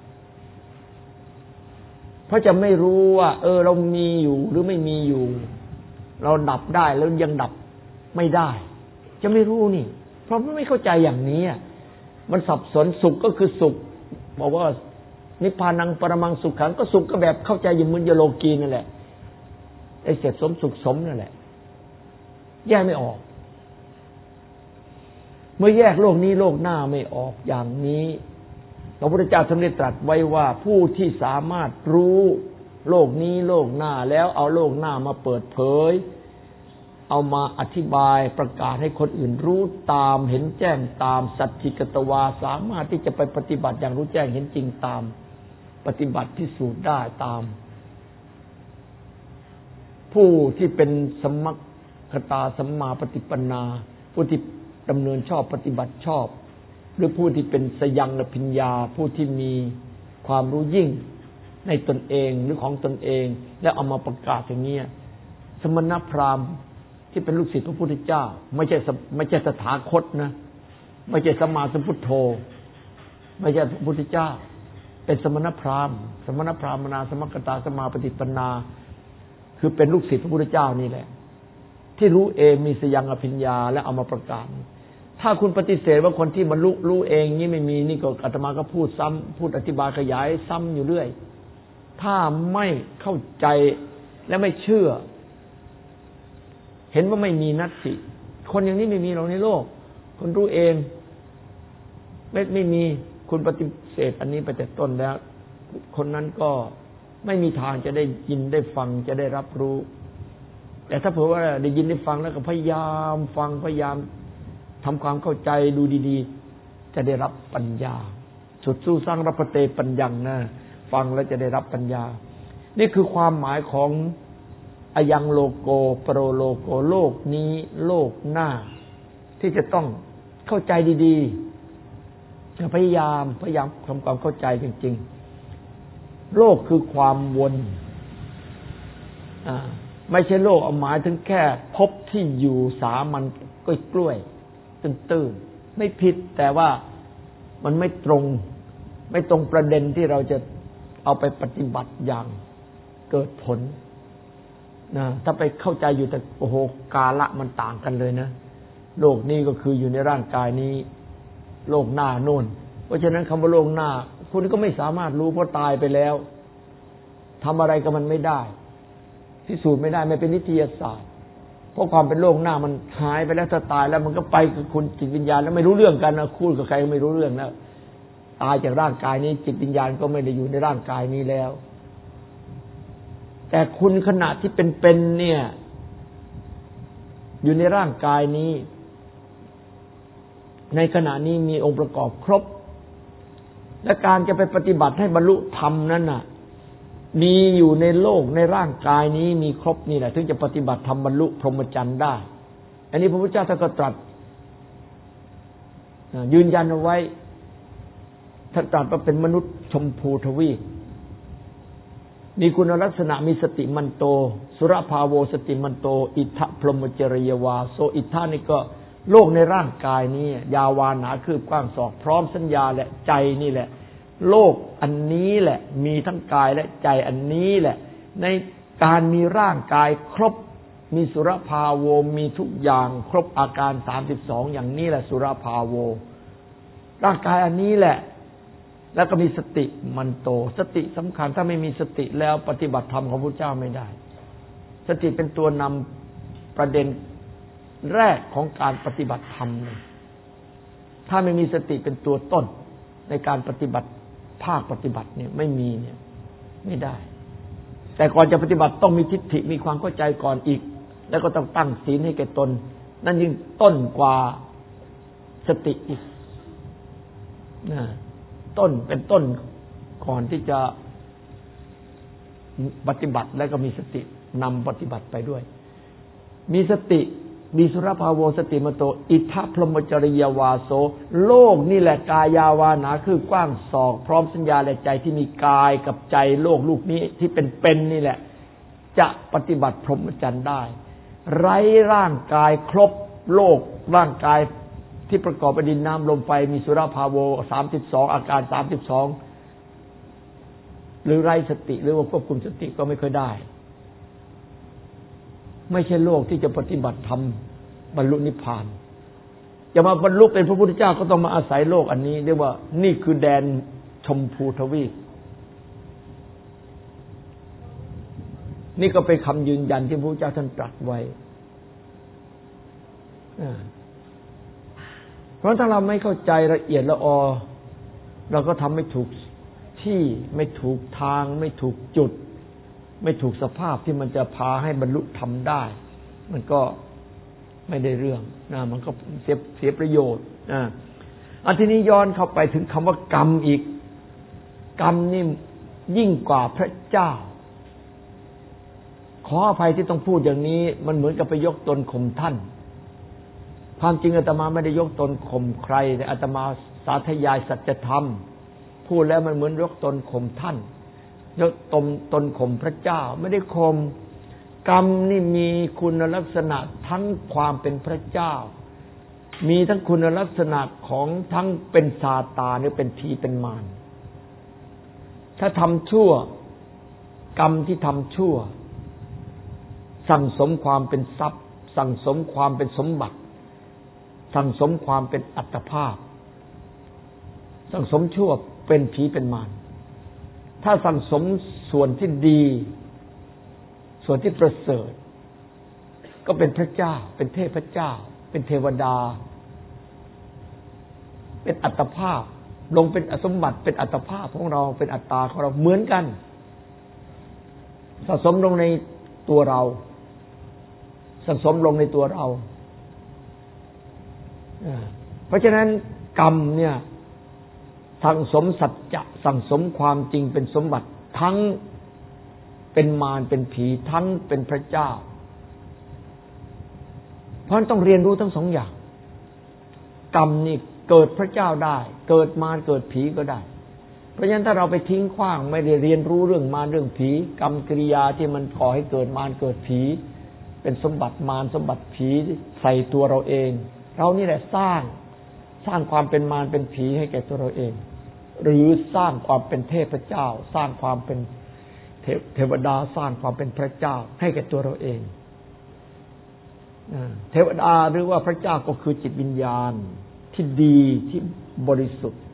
เพราะจะไม่รู้ว่าเออเรามีอยู่หรือไม่มีอยู่เราดับได้แล้วยังดับไม่ได้จะไม่รู้นี่เพราะไม่เข้าใจอย่างนี้มันสับสนสุขก็คือสุขบอกว่านิพพานังปรมังสุขขังก็สุขก็แบบเข้าใจอย่างมึนยโลกีนั่นแหละไอ้เสพสมสุขสมนั่นแหละแยกไม่ออกเมื่อแยกโลกนี้โลกหน้าไม่ออกอย่างนี้พระพุทธเจ้าท่านได้ตรัสไว้ว่าผู้ที่สามารถรู้โลกนี้โลกหน้าแล้วเอาโลกหน้ามาเปิดเผยเอามาอธิบายประกาศให้คนอื่นรู้ตามเห็นแจ้งตามสัจจิกตวาสามารถที่จะไปปฏิบัติอย่างรู้แจ้งเห็นจริงตามปฏิบัติพิสูจน์ได้ตามผู้ที่เป็นสมัคคตาสัมมาปฏิปนาผู้ที่ดำเนินชอบปฏิบัติชอบหรือผู้ที่เป็นสยังอภิญญาผู้ที่มีความรู้ยิ่งในตนเองหรือของตนเองแล้วเอามาประกาศอย่างนี้สมณพราหมณ์ที่เป็นลูกศิษย์พระพุทธเจ้าไม่ใช่ไม่ใช่สถาคตนะไม่ใช่สัมมาสัมพุทโธไม่ใช่พระพุทธเจ้าเป็นสมณพราหมณ์สมณพราหมณาสมัคคตาสัมมาปฏิปนาคือเป็นลูกศิษย์พระพุทธเจ้านี่แหละที่รู้เองมีสยังอภิญญาและเอามาประกาศถ้าคุณปฏิเสธว่าคนที่บรรลุรู้เองนี่ไม่มีนี่ก็อาตมาก็พูดซ้ำพูดอธิบายขยายซ้ำอยู่เรื่อยถ้าไม่เข้าใจและไม่เชื่อเห็นว่าไม่มีนัตถิคนอย่างนี้ไม่มีหรอกในโลกคนรู้เองไม่ไม่มีคุณปฏิเสธอันนี้ไปแต่ต้นแล้วคนนั้นก็ไม่มีทางจะได้ยินได้ฟังจะได้รับรู้แต่ถ้าเผื่อว่าได้ยินได้ฟังแล้วก็พยายามฟังพยายามทำความเข้าใจดูดีๆจะได้รับปัญญาสุดสู้สร้างรับปเตปัญญังนะฟังแล้วจะได้รับปัญญานี่คือความหมายของอยังโลโกปโรโลโกโลกนี้โลกหน้าที่จะต้องเข้าใจดีๆพยายามพยายามทำความเข้าใจจริงๆโลกคือความวนอ่าไม่ใช่โลกเอาหมายถึงแค่พบที่อยู่สามัญกล้วยๆตื้นๆไม่ผิดแต่ว่ามันไม่ตรงไม่ตรงประเด็นที่เราจะเอาไปปฏิบัติอย่างเกิดผลนะถ้าไปเข้าใจอยู่แต่โอ้โหกาละมันต่างกันเลยนะโลกนี้ก็คืออยู่ในร่างกายนี้โลกหน้าโน่นเพราะฉะนั้นคำว่าโลกหน้าคุณก็ไม่สามารถรู้เพราะตายไปแล้วทำอะไรกับมันไม่ได้พิสูจน์ไม่ได้ไม่เป็นนิติยศาสตร์เพราะความเป็นโลกหน้ามันหายไปแล้วถ้าตายแล้วมันก็ไปกับคุณจิตวิญญาณแล้วไม่รู้เรื่องกันนะคุยกับใครก็ไม่รู้เรื่องแล้วตายจากร่างกายนี้จิตวิญญาณก็ไม่ได้อยู่ในร่างกายนี้แล้วแต่คุณขณะที่เป็นๆเนี่ยอยู่ในร่างกายนี้ในขณะนี้มีองค์ประกอบครบและการจะไปปฏิบัติให้บรรลุธรรมนั้นน่ะมีอยู่ในโลกในร่างกายนี้มีครบนี่แหละถึงจะปฏิบัติธรรมบรรลุพรหมจรรย์ได้อันนี้พระพุทธเจ้าท่านก็ตรัสยืนยันเอาไว้ท่านตรัสว่าเป็นมนุษย์ชมพูทวีปมีคุณลักษณะมีสติมันโตสุรภาโวสติมันโตอิทธพรหมจริยวาโสอิทธานี่ก็โลกในร่างกายนี้ยาวานาคืบกว้างศอกพร้อมสัญญาและใจนี่แหละโลกอันนี้แหละมีทั้งกายและใจอันนี้แหละในการมีร่างกายครบมีสุรภาโวมีทุกอย่างครบอาการสามสิบสองอย่างนี้แหละสุรภาโวร่างกายอันนี้แหละแล้วก็มีสติมันโตสติสำคัญถ้าไม่มีสติแล้วปฏิบัติธรรมของพระเจ้าไม่ได้สติเป็นตัวนำประเด็นแรกของการปฏิบัติธรรมเลยถ้าไม่มีสติเป็นตัวต้นในการปฏิบัติภาคปฏิบัติเนี่ยไม่มีเนี่ยไม่ได้แต่ก่อนจะปฏิบัติต้องมีทิฏฐิมีความเข้าใจก่อนอีกแล้วก็ต้องตั้งศีลให้แก่ตนนั่นยิ่งต้นกว่าสติอีกนะต้นเป็นต้นก่อนที่จะปฏิบัติแล้วก็มีสตินำปฏิบัติไปด้วยมีสติมีสุรภาโวสติมโตอิทธพรหมจริยวาโสโลกนี่แหละกายาวานาคือกว้างศอกพร้อมสัญญาและใจที่มีกายกับใจโลกลูกนี้ที่เป็นเป็นนี่แหละจะปฏิบัติพรหมจรรย์ได้ไร้ร่างกายครบโลกร่างกายที่ประกอบไปดินน้ำลมไฟมีสุรภาโวสามสิบสองอาการสามสิบสองหรือไร้สติหรือว่าควบคุมสติก็ไม่ค่อยได้ไม่ใช่โลกที่จะปฏิบัติธรรมบรรลุนิพพานจะมาบรรลุเป็นพระพุทธเจ้าก็ต้องมาอาศัยโลกอันนี้เรียกว่านี่คือแดนชมพูทวีปนี่ก็เป็นคำยืนยันที่พระพุทธเจ้าท่านตรัสไว้เพราะถ้าเราไม่เข้าใจละเอียดละออเราก็ทำไม่ถูกที่ไม่ถูกทางไม่ถูกจุดไม่ถูกสภาพที่มันจะพาให้บรรลุธรรมได้มันก็ไม่ได้เรื่องนะมันก็เสียเสียประโยชน์นะอันทีนี้ย้อนเข้าไปถึงคำว่ากรรมอีกกรรมนี่ยิ่งกว่าพระเจ้าขออภัยที่ต้องพูดอย่างนี้มันเหมือนกับไปยกตนข่มท่านความจริงอาตมาไม่ได้ยกตนข่มใครแต่อาตมาสาธยายสัจธรรมพูดแล้วมันเหมือนยกตนข่มท่านยกตนตนข่มพระเจ้าไม่ได้ข่มกรรมนี่มีคุณลักษณะทั้งความเป็นพระเจ้ามีทั้งคุณลักษณะของทั้งเป็นซาตานหรือเป็นผีเป็นมารถ้าทำชั่วกรรมที่ทำชั่วสั่งสมความเป็นทรัพย์สั่งสมความเป็นสมบัติสั่งสมความเป็นอัตภาพสั่งสมชั่วเป็นผีเป็นมารถ้าสั่งสมส่วนที่ดีส่วนที่ประเสริฐก็เป็นพระเจ้าเป็นเทพเจ้าเป็นเทวดาเป็นอัตภาพลงเป็นสมบัติเป็นอัตภาพของเราเป็นอัตตาของเราเหมือนกันสะสมลงในตัวเราสะสมลงในตัวเราเพราะฉะนั้นกรรมเนี่ยสั่งสมสัจจะสั่งสมความจริงเป็นสมบัติทั้งเป็นมารเป็นผีทั้งเป็นพระเจ้าเพราะฉะนั้นต้องเรียนรู้ทั้งสองอย่างกรรมนี่เกิดพระเจ้าได้เกิดมารเกิดผีก็ได้เพราะฉะนั้นถ้าเราไปทิ้งขว้างไม่ได้เรียนรู้เรื่องมารเรื่องผีกรรมกิริยาที่มันก่อให้เกิดมารเกิดผีเป็นสมบัติมารสมบัติผีใส่ตัวเราเองเรานี่แหละสร้างสร้างความเป็นมารเป็นผีให้แก่ตัวเราเองหรือสร้างความเป็นเทพเจ้าสร้างความเป็นเทวดาสร้างความเป็นพระเจ้าให้แก่ตัวเราเองเทวดาหรือว่าพระเจ้าก็คือจิตวิญญาณที่ดีที่บริสุทธิ์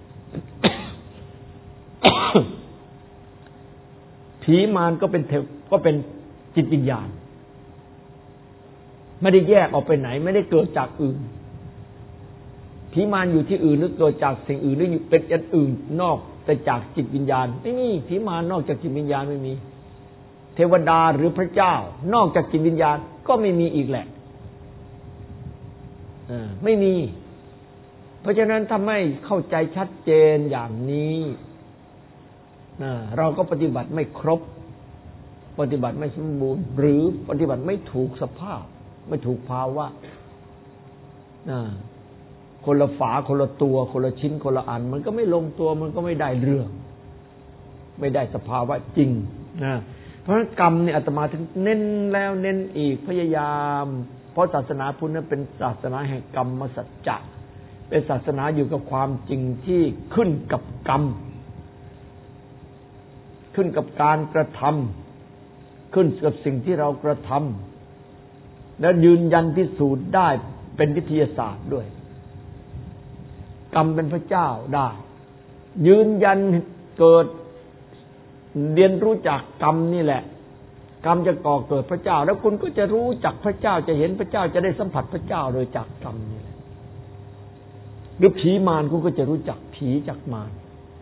ผีมารก็เป็นเทวก็เป็นจิตวิญญาณไม่ได้แยกออกไปไหนไม่ได้เกิดจากอื่นผีมารอยู่ที่อื่นหรือเกิดจากสิ่งอื่นหรือเป็นอย่างอื่นนอกแต่จากจิตวิญญาณไม่มีผีมารนอกจากจิตวิญญาณไม่มีเทวดาหรือพระเจ้านอกจากจิตวิญญาณก็ไม่มีอีกแหละไม่มีเพราะฉะนั้นถ้าไม่เข้าใจชัดเจนอย่างนี้เราก็ปฏิบัติไม่ครบปฏิบัติไม่สมบูรณ์หรือปฏิบัติไม่ถูกสภาพไม่ถูกภาวะคนละฝาคนละตัวคนละชิ้นคนละอันมันก็ไม่ลงตัวมันก็ไม่ได้เรื่องไม่ได้สภาวะจริงนะเพราะฉะนั้นกรรมเนี่ยอาตมาถึงเน้นแล้วเน้นอีกพยายามเพราะศาสนาพุทธนั้นเป็นศาสนาแห่งกรรมสัจจะเป็นศาสนาอยู่กับความจริงที่ขึ้นกับกรรมขึ้นกับการกระทำขึ้นกับสิ่งที่เรากระทำและยืนยันพิสูจน์ได้เป็นวิทยาศาสตร์ด้วยกรรมเป็นพระเจ้าได้ยืนยันเกิดเรียนรู้จากกรรมนี่แหละกรรมจะก่อเกิดพระเจ้าแล้วคุณก็จะรู้จักพระเจ้าจะเห็นพระเจ้าจะได้สัมผัสพระเจ้าโดยจากกรรมนี่แหละหรือผีมารคุณก็จะรู้จักผีจากมาร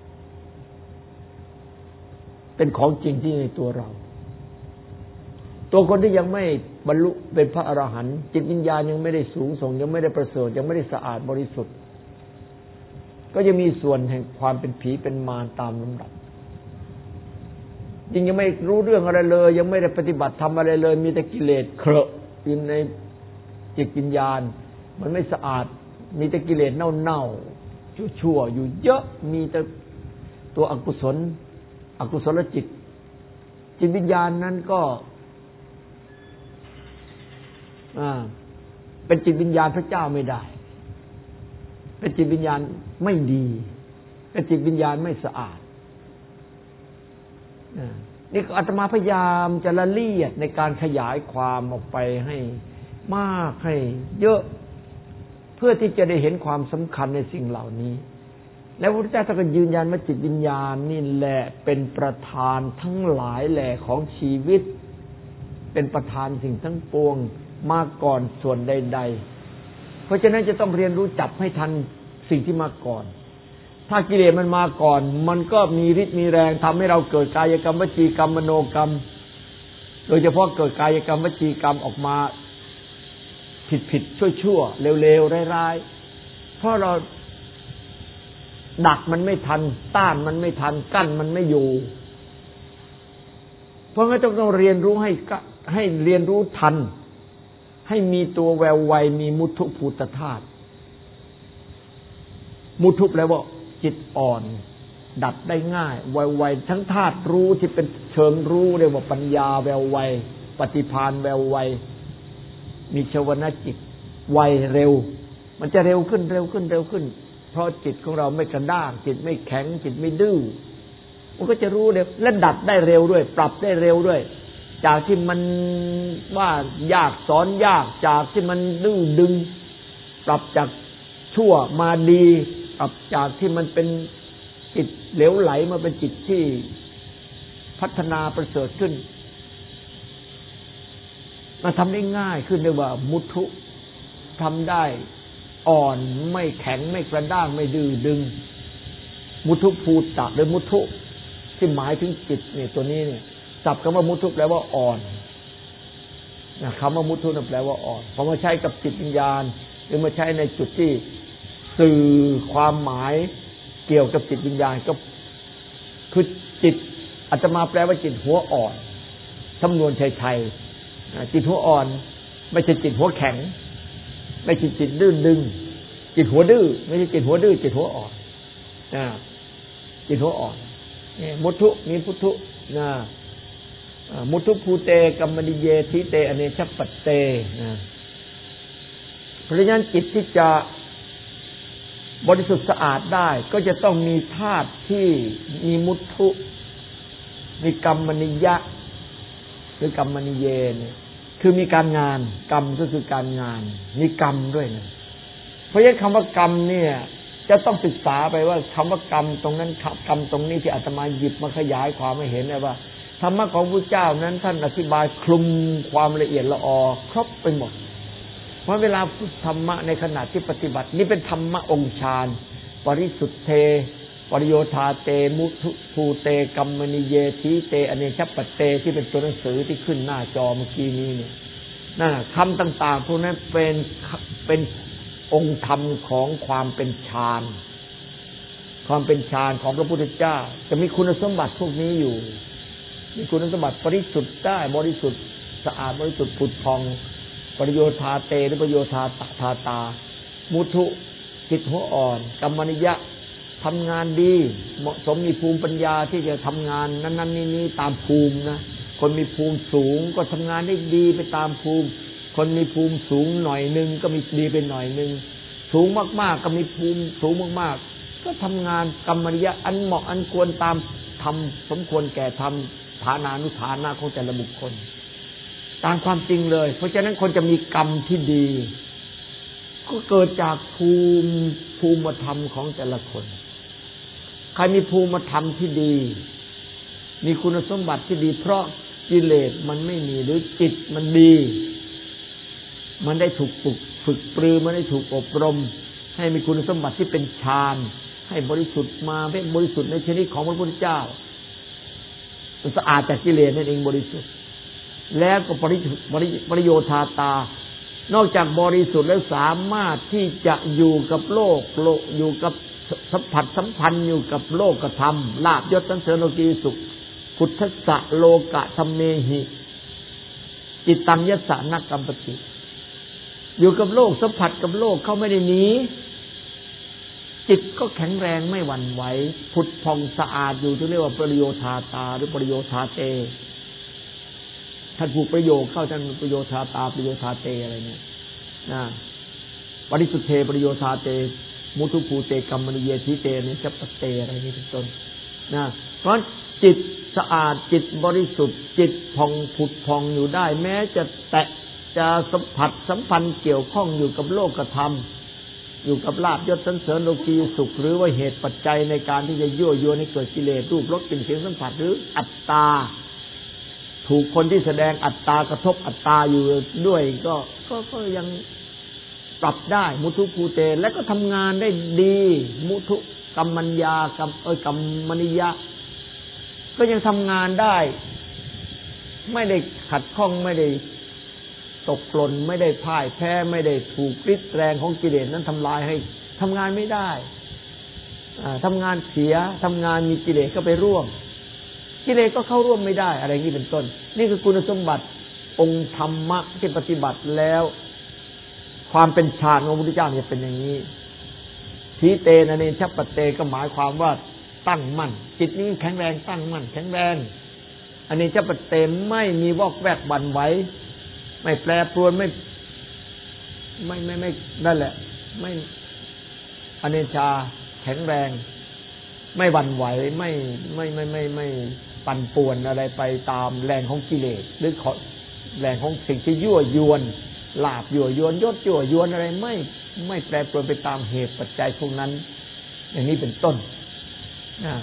เป็นของจริงที่ในตัวเราตัวคนที่ยังไม่บรรลุเป็นพระอรหันต์จิตวิญญาณยังไม่ได้สูงส่งยังไม่ได้ประเสริฐยังไม่ได้สะอาดบริสุทธิ์ก็จะมีส่วนแห่งความเป็นผีเป็นมารตามลำดับจริงยังไม่รู้เรื่องอะไรเลยยังไม่ได้ปฏิบัติทำอะไรเลยมีแต่กิเลสเคราะห์อยู่ในจิตวิญญาณมันไม่สะอาดมีแต่กิเลสเน่าๆชั่วๆอยู่เยอะมีแต่ตัวอกุศลอกุศลจิตจิตวิญญาณนั้นก็อ่าเป็นจิตวิญญาณพระเจ้าไม่ได้เป็นจิตวิญญาณไม่ดีเป็นจิตวิญญาณไม่สะอาดนี่ก็อาตมาพยายามจะละเอียดในการขยายความออกไปให้มากให้เยอะเพื่อที่จะได้เห็นความสำคัญในสิ่งเหล่านี้แล้วพระพุทธเจ้าก็ยืนยันว่าจิตวิญญาณนี่แหละเป็นประธานทั้งหลายแหล่ของชีวิตเป็นประธานสิ่งทั้งปวงมาก่อนส่วนใดๆเพราะฉะนั้นจะต้องเรียนรู้จับให้ทันสิ่งที่มาก่อนถ้ากิเลสมันมาก่อนมันก็มีฤทธิ์มีแรงทำให้เราเกิดกายกรรมวจีกรรมมโนกรรมโดยเฉพาะเกิดกายกรรมวจีกรรมออกมาผิดๆชั่วๆเร็วๆร้ายๆเพราะเราดักมันไม่ทันต้านมันไม่ทันกั้นมันไม่อยู่เพราะงั้นต้องเรียนรู้ให้ให้เรียนรู้ทันให้มีตัวแววไวมีมุทุภูตธาตุมุทุแปลว่าจิตอ่อนดัดได้ง่ายไวๆทั้งธาตุรู้ที่เป็นเชิงรู้เรียกว่าปัญญาแววไวปฏิภาณแววไวมีชวนะจิตไวเร็วมันจะเร็วขึ้นเร็วขึ้นเร็วขึ้นเพราะจิตของเราไม่กระด้างจิตไม่แข็งจิตไม่ดื้อมันก็จะรู้เร็วและดัดได้เร็วด้วยปรับได้เร็วด้วยจากที่มันว่ายากสอนยากจากที่มันดื้อดึงปรับจากชั่วมาดีปรับจากที่มันเป็นจิตเหลวไหลมาเป็นจิตที่พัฒนาประเสริฐขึ้นมาทำได้ง่ายขึ้นเรียกว่ามุทุทำได้อ่อนไม่แข็งไม่กระด้างไม่ดื้อดึงมุทุภูตะหรือมุทุที่หมายถึงจิตเนี่ยตัวนี้เนี่ยศัพท์คำว่ามุทุแปลว่าอ่อนนะคำว่ามุทุนั่นแปลว่าอ่อนพอมาใช้กับจิตวิญญาณหรือมาใช้ในจุดที่สื่อความหมายเกี่ยวกับจิตวิญญาณก็คือจิตอาตมาแปลว่าจิตหัวอ่อนสำนวนไทยๆจิตหัวอ่อนไม่ใช่จิตหัวแข็งไม่ใช่จิตดื้อดึงจิตหัวดื้อไม่ใช่จิตหัวดื้อจิตหัวอ่อนนะจิตหัวอ่อนนี่มุทุมีพุทุนะมุทุภูเตกัมมณิเยทิเตอเนชปัตเตนะเพราะฉะนั้นจิตที่จะบริสุทธิ์สะอาดได้ก็จะต้องมีธาตุที่มีมุทุมีกัมมณิยะหรือกัมมณิเยเนี่ยคือมีการงานกรรมก็คือการงานมีกรรมด้วยนะเพราะฉะนั้นคำว่ากรรมเนี่ยจะต้องศึกษาไปว่าคำว่ากรรมตรงนั้นกรรมตรงนี้ที่อาตมาหยิบมาขยายความให้เห็นเลยว่าธรรมะของพระเจ้านั้นท่านอธิบายคลุมความละเอียดละออครบไปหมดเพราะเวลาพูดธรรมะในขณะที่ปฏิบัตินี่เป็นธรรมะองค์ฌานปริสุทธเทปริโยธาเตมุทุภูเตกัมมณิเยทิเตอเนชปัตเตที่เป็นตัวหนังสือที่ขึ้นหน้าจอเมื่อกี้นี้เนี่ยนั่นคำต่างๆพวกนั้นเป็นเป็นองค์ธรรมของความเป็นฌานความเป็นฌานของพระพุทธเจ้าจะมีคุณสมบัติพวกนี้อยู่มีคุณสมบัติบริสุทธิ์ได้บริสุทธิ์สะอาดบริสุทธิ์ผุดพองปริโยธาเตหรือปริโยธาทาตามุทุจิตหัวอ่อนกัมมณิยะทำงานดีเหมาะสมมีภูมิปัญญาที่จะทำงานนั้นๆนี้ๆตามภูมินะคนมีภูมิสูงก็ทำงานได้ดีไปตามภูมิคนมีภูมิสูงหน่อยนึงก็มีดีไปหน่อยนึงสูงมากๆก็มีภูมิสูงมากๆก็ทำงานกัมมณิยะอันเหมาะอันควรตามทำสมควรแก่ทำฐานานุฐานะของแต่ละบุคคลตามความจริงเลยเพราะฉะนั้นคนจะมีกรรมที่ดีก็เกิดจากภูมิภูมิธรรมของแต่ละคนใครมีภูมิธรรมที่ดีมีคุณสมบัติที่ดีเพราะกิเลสมันไม่มีหรือจิตมันดีมันได้ถูกฝึกฝึกปรือมันได้ถูกอบรมให้มีคุณสมบัติที่เป็นฌานให้บริสุทธิ์มาเป็นบริสุทธิ์ในชนิดของพระพุทธเจ้าสะอาดจากกิเลสนั่นเองบริสุทธิ์แล้วก็ปริปริโยธาตานอกจากบริสุทธิ์แล้วสามารถที่จะอยู่กับโลกโลกอยู่กับสัมผัสสัมพันธ์อยู่กับโลกธรรมลาภยศสรรเสริญโลกีสุขพุทธัสสะโลกะธัมเมหิจิตตังยัสสะนักกัมปติอยู่กับโลกสัมผัสกับโลกเขาไม่ได้หนีจิตก็แข็งแรงไม่หวั่นไหวผุดผ่องสะอาดอยู่ที่เรียกว่าปริโยธาตาหรือปริโยธาเตท่านผูกประโยคเข้าท่านประโยธาตาประโยธาเตอะไรเนี่ยนะปริสุทธเทปริโยธาเตมุทุภูเตกัมมณิเยทิเตเนี่ยจะปเตอะไรนี่เป็นต้นนะเพราะจิตสะอาดจิตบริสุทธิ์จิตผ่องผุดผ่องอยู่ได้แม้จะแตะจะสัมผัสสัมพันธ์เกี่ยวข้องอยู่กับโลกธรรมอยู่กับลาภยศสรรเสริญโลกีสุขหรือว่าเหตุปัจจัยในการที่จะยั่วยวนให้เกิดกิเลสรูปรสกลิ่นเสียงสัมผัสหรืออัตตาถูกคนที่แสดงอัตตากระทบอัตตาอยู่ด้วยก็ก็ก็ยังปรับได้มุทุภูเตและก็ทำงานได้ดีมุทุกัมมัญญากัมเอ้ยกัมมณิยะก็ยังทำงานได้ไม่ได้ขัดข้องไม่ได้ตกหล่นไม่ได้พ่ายแพ้ไม่ได้ถูกฤทธิ์แรงของกิเลสนั้นทำลายให้ทำงานไม่ได้ทำงานเสียทำงานมีกิเลสก็ไปร่วมกิเลสก็เข้าร่วมไม่ได้อะไรนี้เป็นต้นนี่คือคุณสมบัติองค์ธรรมะที่ปฏิบัติแล้วความเป็นฌานของพระพุทธเจ้าเนี่ยเป็นอย่างนี้ทีเตนะเนชปัตเตก็หมายความว่าตั้งมั่นจิตนี้แข็งแรงตั้งมั่นแข็งแรงอเนชปัตเตไม่มีวอกแวกบั่นไหวไม่แปรปรวนไม่ไม่ไม่ไม่นั่นแหละไม่อเนชาแข็งแรงไม่หวั่นไหวไม่ไม่ไม่ไม่ไม่ปั่นป่วนอะไรไปตามแรงของกิเลสหรือแรงของสิ่งที่ยั่วยวนลาภยั่วยวนยศยั่วยวนอะไรไม่ไม่แปรปรวนไปตามเหตุปัจจัยพวกนั้นอย่างนี้เป็นต้นนะ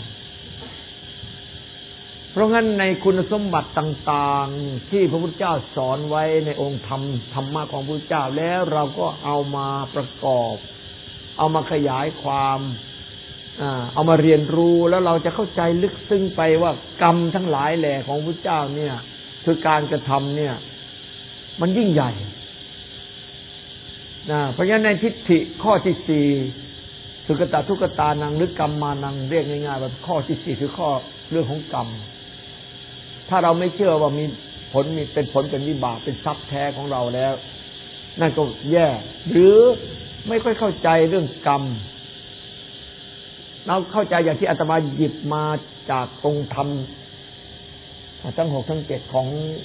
เพราะงั้นในคุณสมบัติต่างๆที่พระพุทธเจ้าสอนไว้ในองค์ธรรมธรรมะของพระพุทธเจ้าแล้วเราก็เอามาประกอบเอามาขยายความเอามาเรียนรู้แล้วเราจะเข้าใจลึกซึ้งไปว่ากรรมทั้งหลายแหล่ของพระเจ้าเนี่ยคือการกระทำเนี่ยมันยิ่งใหญ่นะเพราะฉะนั้นในทิฏฐิข้อที่สี่สุกตทุกตานังหรือกรรมมานังเรียกง่ายๆว่าข้อที่สี่คือข้อเรื่องของกรรมถ้าเราไม่เชื่อว่ามีผลมีเป็นผลเป็นวิบากเป็นทรัพย์แท้ของเราแล้วนั่นก็แย่หรือไม่ค่อยเข้าใจเรื่องกรรมเราเข้าใจอย่างที่อาตมาหยิบมาจากองค์ธรรมทั้งหกทั้งเจ็ดของ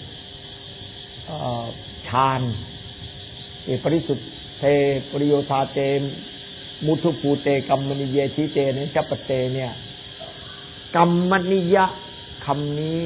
ฌานเอปริสุทธิ์เทปริโยธาเตมุทุภูเตกัมมนิเยทิเตนะจัปเตเนี่ยกัมมนิยะคำนี้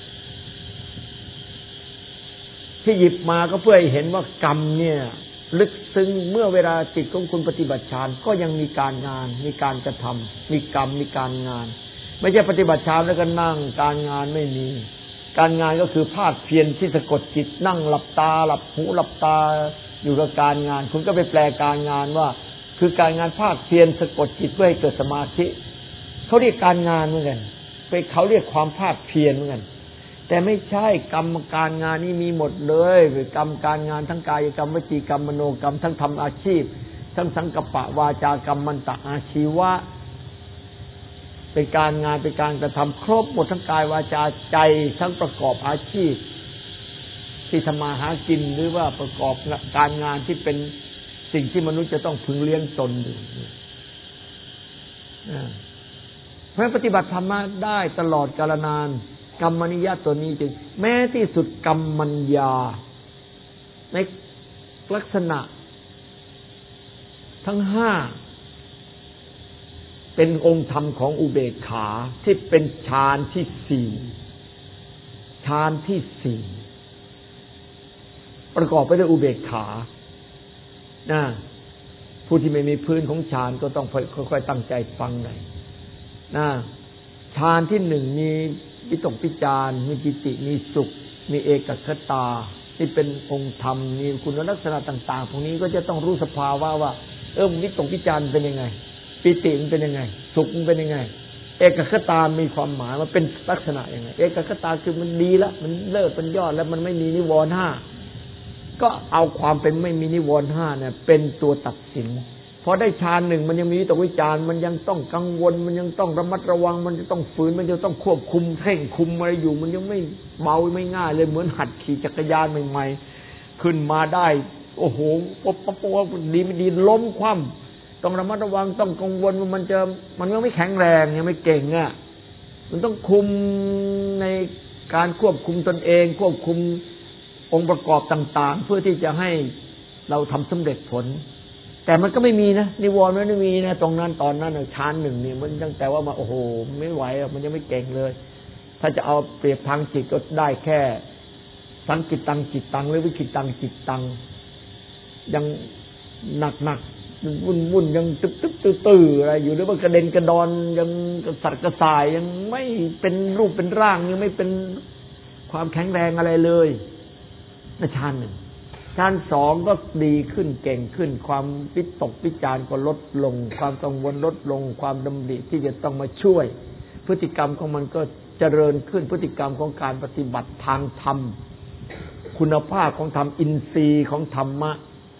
ที่หยิบมาก็เพื่อให้เห็นว่ากรรมเนี่ยลึกซึ้งเมื่อเวลาจิตของคุณปฏิบัติฌานก็ยังมีการงานมีการกระทำมีกรรมมีการงานไม่ใช่ปฏิบัติฌานแล้วก็นั่งการงานไม่มีการงานก็คือภาคเพียรที่สะกดจิตนั่งหลับตาหลับหูหลับตาอยู่กับการงานคุณก็ไปแปลการงานว่าคือการงานภาคเพียรสะกดจิตเพื่อให้เกิดสมาธิเขาเรียกการงานเหมือนกันไปเขาเรียกความภาคเพียรเหมือนกันแต่ไม่ใช่กรรมการงานนี้มีหมดเลยกรรมการงานทั้งกายกรรมวจีกรรมมโนกรรมทั้งทำอาชีพทั้งสังกัปปะวาจากรรมมันตะอาชีวะเป็นการงานเป็นการกระทำครบหมดทั้งกายวาจาใจทั้งประกอบอาชีพที่ทำมาหากินหรือว่าประกอบการงานที่เป็นสิ่งที่มนุษย์จะต้องพึงเลี้ยงตนอยู่เพราะปฏิบัติธรรมะได้ตลอดกาลนานกรรมนิยะตัวนี้จึงแม้ที่สุดกรรมัญญาในลักษณะทั้งห้าเป็นองค์ธรรมของอุเบกขาที่เป็นฌานที่สี่ฌานที่สี่ประกอบไปด้วยอุเบกขานะผู้ที่ไม่มีพื้นของฌานก็ต้องค่อยๆตั้งใจฟังหน่อยนะฌานที่หนึ่งมีวิตกวิจารมีปิติมีสุขมีเอกคตาที่เป็นองค์ธรรมมีคุณลักษณะต่างๆพวกนี้ก็จะต้องรู้สภาวะว่าเออวิตกวิจารเป็นยังไงปิติมันเป็นยังไงสุขมันเป็นยังไงเอกคตามีความหมายมันเป็นลักษณะยังไงเอกคตาคือมันดีแล้วมันเลิศมันยอดแล้วมันไม่มีนิวรณ์ห้าก็เอาความเป็นไม่มีนิวรณ์ห้าเนี่ยเป็นตัวตัดสินพอได้ฌานหนึ่งมันยังมีวิตกวิจารมันยังต้องกังวลมันยังต้องระมัดระวังมันจะต้องฝืนมันจะต้องควบคุมเพ่งคุมอะไรอยู่มันยังไม่เบาไม่ง่ายเลยเหมือนหัดขี่จักรยานใหม่ๆขึ้นมาได้โอ้โหป๊บป๊บป๊บดีไม่ดีล้มคว่ำต้องระมัดระวังต้องกังวลว่ามันจะมันยังไม่แข็งแรงยังไม่เก่งอ่ะมันต้องคุมในการควบคุมตนเองควบคุมองค์ประกอบต่างๆเพื่อที่จะให้เราทำสำเร็จผลแต่มันก็ไม่มีนะนิวรณ์มันไม่มีนะตรงนั้นตอนนั้นฌานหนึ่งนี่มันตั้งแต่ว่ามาโอ้โหไม่ไหวอ่ะมันยังไม่เก่งเลยถ้าจะเอาเปรียบทางจิตก็ได้แค่สังกิตตังจิตตังหรือวิคิตังจิตตังยังหนักๆวุ่นๆยังตึ๊บๆตื้อๆอะไรอยู่หรือว่ากระเด็นกระดอนยังกระสัดกระส่ายยังไม่เป็นรูปเป็นร่างยังไม่เป็นความแข็งแรงอะไรเลยในฌานหนึ่งฌานสองก็ดีขึ้นเก่งขึ้นความวิตกวิจารก็ลดลงความกังวลลดลงความดำริที่จะต้องมาช่วยพฤติกรรมของมันก็เจริญขึ้นพฤติกรรมของการปฏิบัติทางธรรมคุณภาพของธรรมอินทรีย์ของธรรมะ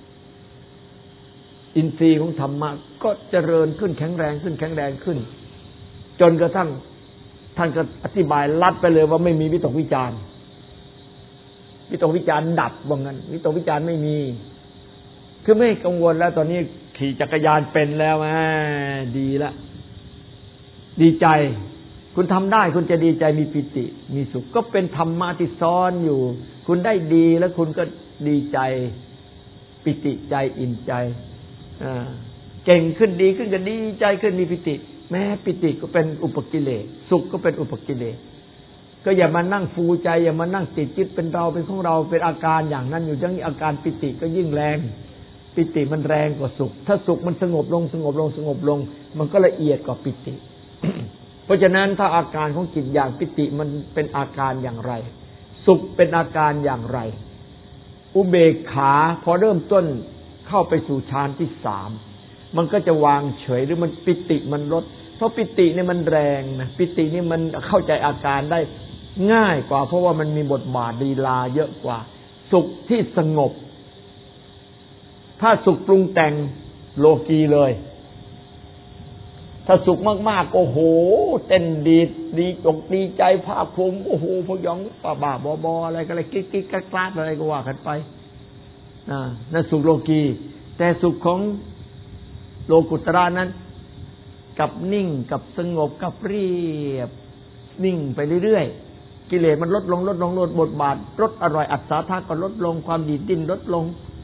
อินทรีย์ของธรรมะก็เจริญขึ้นแข็งแรงขึ้นแข็งแรงขึ้นจนกระทั่งท่านก็อธิบายลัดไปเลยว่าไม่มีวิตกวิจารวิตกวิจารดับว่างั้นวิตกวิจารไม่มีคือไม่กังวลแล้วตอนนี้ขี่จักรยานเป็นแล้วแหมดีละดีใจคุณทำได้คุณจะดีใจมีปิติมีสุขก็เป็นธรรมะที่ซ้อนอยู่คุณได้ดีแล้วคุณก็ดีใจปิติใจอิ่มใจอ่าเก่งขึ้นดีขึ้นก็ดีใจขึ้นมีปิติแม้ปิติก็เป็นอุปกิเลสสุขก็เป็นอุปกิเลสก็อย่ามานั่งฟูใจอย่ามานั่งติดยึดเป็นเราเป็นของเราเป็นอาการอย่างนั้นอยู่อย่างนี้อาการปิติก็ยิ่งแรงปิติมันแรงกว่าสุขถ้าสุขมันสงบลงสงบลงสงบลงมันก็ละเอียดกว่าปิติ เพราะฉะนั้นถ้าอาการของจิตอย่างปิติมันเป็นอาการอย่างไรสุขเป็นอาการอย่างไรอุเบกขาพอเริ่มต้นเข้าไปสู่ฌานที่สามมันก็จะวางเฉยหรือมันปิติมันลดเพราะปิติเนี่ยมันแรงนะปิตินี่มันเข้าใจอาการได้ง่ายกว่าเพราะว่ามันมีบทบาทลีลาเยอะกว่าสุขที่สงบถ้าสุขปรุงแต่งโลกีเลยถ้าสุขมากๆโอ้โหเต้นดีดีอกดีใจภาคภูมิโอ้โหพยองป่าบ้าบอๆอะไรก็อะไรกิ๊กกิ๊กกล้าๆอะไรก็ว่ากันไปนะนั่นสุขโลกีแต่สุขของโลกุตระนั้นกับนิ่งกับสงบกับเรียบนิ่งไปเรื่อยๆกิเลสมันลดลงลดลงลดบทบาทลดอร่อยอัศธาก็ลดลงความดีดดิ้นลดลง